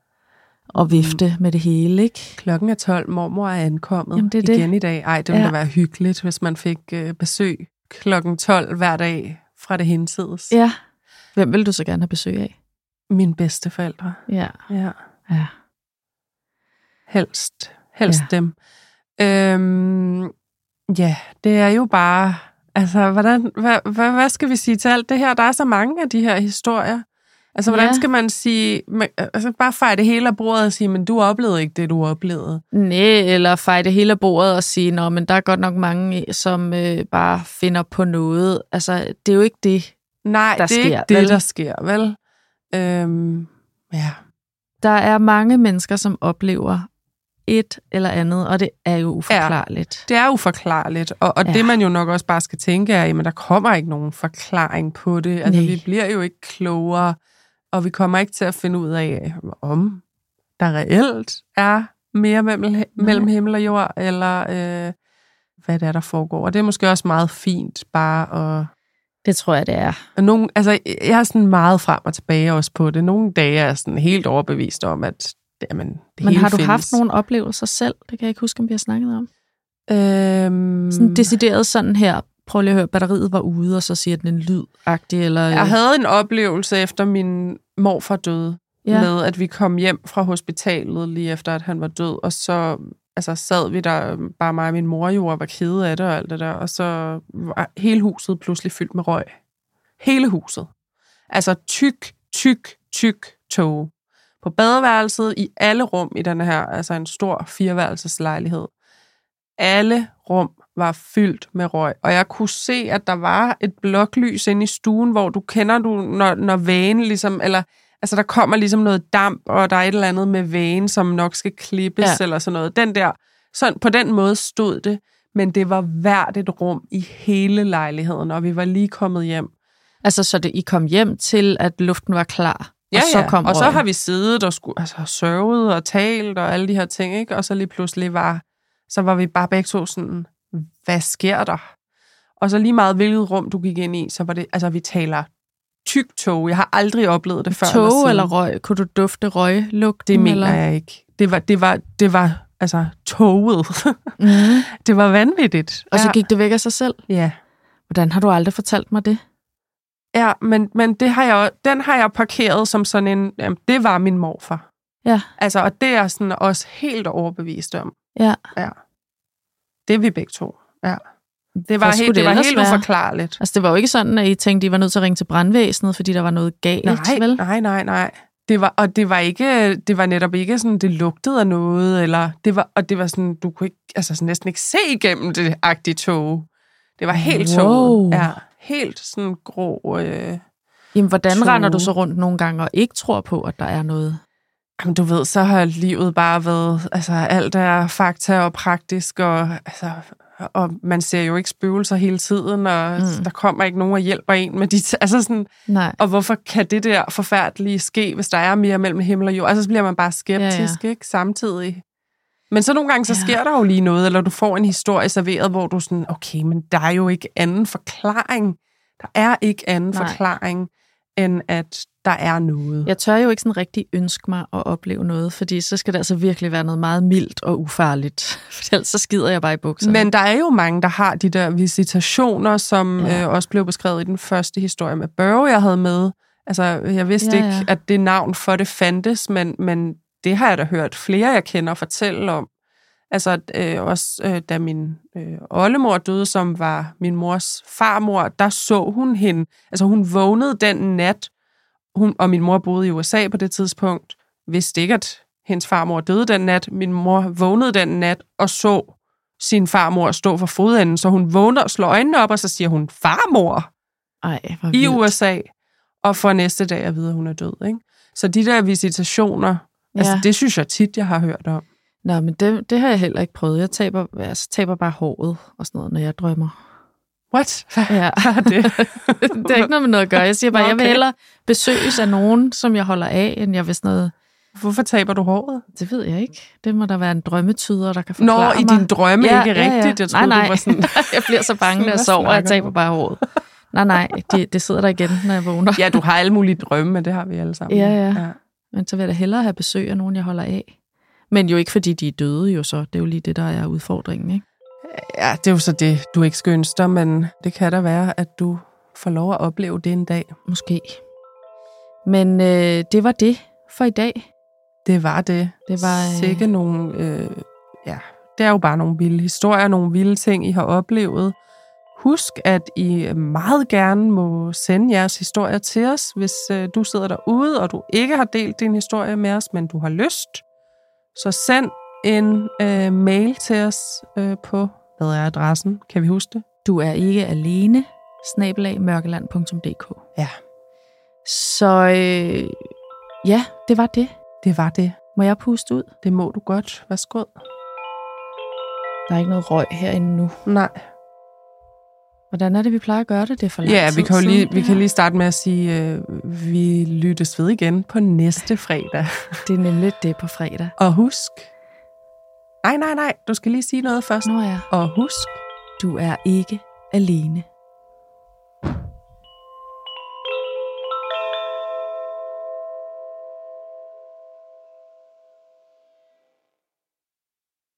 og vifte med det hele, ikke? Klokken er 12, mormor er ankommet. Jamen, det er igen det. I dag. Ej, det ville da være hyggeligt, hvis man fik besøg klokken 12 hver dag fra det hinsides. Ja. Hvem vil du så gerne have besøg af? Mine bedsteforældre. Ja. Ja. Helst dem. Ja, det er jo bare... Altså, hvad skal vi sige til alt det her? Der er så mange af de her historier. Altså, hvordan skal man sige... Altså, bare feje det hele af bordet og sige, men du oplevede ikke det, du oplevede. Nej, eller feje det hele af bordet og sige, nå, men der er godt nok mange, som bare finder på noget. Altså, det er jo ikke det, nej, der sker. sker. Nej, det er ikke det, der sker, vel? Ja. Der er mange mennesker, som oplever et eller andet, og det er jo uforklarligt. Ja, det er uforklarligt, og det man jo nok også bare skal tænke er, men der kommer ikke nogen forklaring på det. Altså, vi bliver jo ikke klogere, og vi kommer ikke til at finde ud af, om der reelt er mere mellem himmel og jord, eller hvad det er, der foregår. Og det er måske også meget fint bare at... Det tror jeg, det er. Jeg er sådan meget frem og tilbage også på det. Nogle dage er jeg sådan helt overbevist om, at det men har du findes. haft nogle oplevelser selv? Det kan jeg ikke huske, om vi har snakket om. Sådan decideret sådan her, prøv lige at høre, batteriet var ude, og så siger den en lyd-agtig, eller... Jeg havde en oplevelse efter min morfar døde, med at vi kom hjem fra hospitalet lige efter, at han var død, og så sad vi der, bare mig og min mor jo, og var kede af det og alt det der, og så var hele huset pludselig fyldt med røg. Hele huset. Altså tyk tåge. På badeværelset, i alle rum i denne her, altså en stor 4-værelseslejlighed. Alle rum var fyldt med røg, og jeg kunne se, at der var et bloklys inde i stuen, hvor du kender, når vægen ligesom, eller altså der kommer ligesom noget damp, og der er et eller andet med vægen, som nok skal klippes, eller sådan noget. Den der, sådan på den måde stod det, men det var hvert et rum i hele lejligheden, og vi var lige kommet hjem. Altså, så I kom hjem til, at luften var klar? Ja, og så kom og så har vi siddet og sørget og talt og alle de her ting, ikke? Og så lige pludselig var vi bare begge to sådan, hvad sker der? Og så lige meget hvilket rum du gik ind i, så var det, altså vi taler tyk tog. Jeg har aldrig oplevet det før. Tog eller røg? Kunne du dufte røglugten? Det mener jeg ikke. Det var altså toget. Det var vanvittigt. Og så gik det væk af sig selv? Ja. Hvordan har du aldrig fortalt mig det? Ja, men den har jeg parkeret som sådan en, jamen, det var min morfar. Ja. Altså, og det er sådan også helt overbevist om. Ja. Det er vi begge to. Ja. Det var helt uforklarligt. Altså, det var jo ikke sådan, at I tænkte, I var nødt til at ringe til brandvæsenet, fordi der var noget galt, vel? Nej. Det var netop ikke sådan, det lugtede af noget, eller det var sådan, du kunne ikke, næsten ikke se igennem det agtige tog. Det var helt tog. Ja, helt sådan grå. Jamen, hvordan render du så rundt nogle gange og ikke tror på, at der er noget? Jamen, du ved, så har livet bare været, alt er fakta og praktisk, og man ser jo ikke spøgelser hele tiden, og der kommer ikke nogen og hjælper en med de... Nej. Og hvorfor kan det der forfærdelige ske, hvis der er mere mellem himmel og jord? Så bliver man bare skeptisk, ikke? Samtidig. Men så nogle gange, så sker der jo lige noget, eller du får en historie serveret, hvor du sådan, okay, men der er jo ikke anden forklaring. Der er ikke anden forklaring, end at der er noget. Jeg tør jo ikke sådan rigtig ønske mig at opleve noget, fordi så skal det altså virkelig være noget meget mildt og ufarligt. For ellers så skider jeg bare i bukserne. Men der er jo mange, der har de der visitationer, som også blev beskrevet i den første historie med Børge, jeg havde med. Altså, jeg vidste ikke, at det navn for det fandtes, men det har jeg da hørt flere, jeg kender, fortælle om. Altså, også da min oldemor døde, som var min mors farmor, der så hun hende. Altså, hun vågnede den nat, og min mor boede i USA på det tidspunkt, vidste ikke, at hendes farmor døde den nat. Min mor vågnede den nat og så sin farmor stå for fodenden, så hun vågner og slår øjnene op, og så siger hun, farmor! Ej, hvor i USA, og for næste dag at vide, at hun er død. Ikke? Så de der visitationer, altså, det synes jeg tit, jeg har hørt om. Nå, men det har jeg heller ikke prøvet. Jeg taber bare håret og sådan noget, når jeg drømmer. What? Ja. det? Det er ikke noget med noget at gøre. Jeg siger bare, jeg vil hellere besøges af nogen, som jeg holder af, end jeg vil sådan noget... Hvorfor taber du håret? Det ved jeg ikke. Det må der være en drømmetyder, der kan forklare mig. Nå, i din drømme ikke rigtigt? Jeg troede, nej. Du var sådan... Jeg bliver så bange, når jeg sover, og jeg taber bare håret. Nej, det sidder der igen, når jeg vågner. Ja, du har alle mulige drømme, men det har vi alle sammen. Ja. Men så vil jeg da hellere have besøg af nogen, jeg holder af. Men jo ikke, fordi de er døde jo så. Det er jo lige det, der er udfordringen, ikke? Ja, det er jo så det, du ikke skal ønske dig, men det kan da være, at du får lov at opleve det en dag. Måske. Men det var det for i dag. Det var det. Det var sikke nogle... det er jo bare nogle vilde historier, nogle vilde ting, I har oplevet. Husk, at I meget gerne må sende jeres historier til os, hvis du sidder derude, og du ikke har delt din historie med os, men du har lyst. Så send en mail til os på, hvad er adressen? Kan vi huske det? Du er ikke alene, @mørkeland.dk. Ja. Så ja, det var det. Det var det. Må jeg puste ud? Det må du godt. Værsgo. Der er ikke noget røg herinde nu. Nej. Hvordan er det, vi plejer at gøre det? Det er for lang Ja, tid vi kan lige starte med at sige, vi lyttes ved igen på næste fredag. Det er nemlig det på fredag. Og husk... Nej, du skal lige sige noget først. Nå ja. Og husk... Du er ikke alene.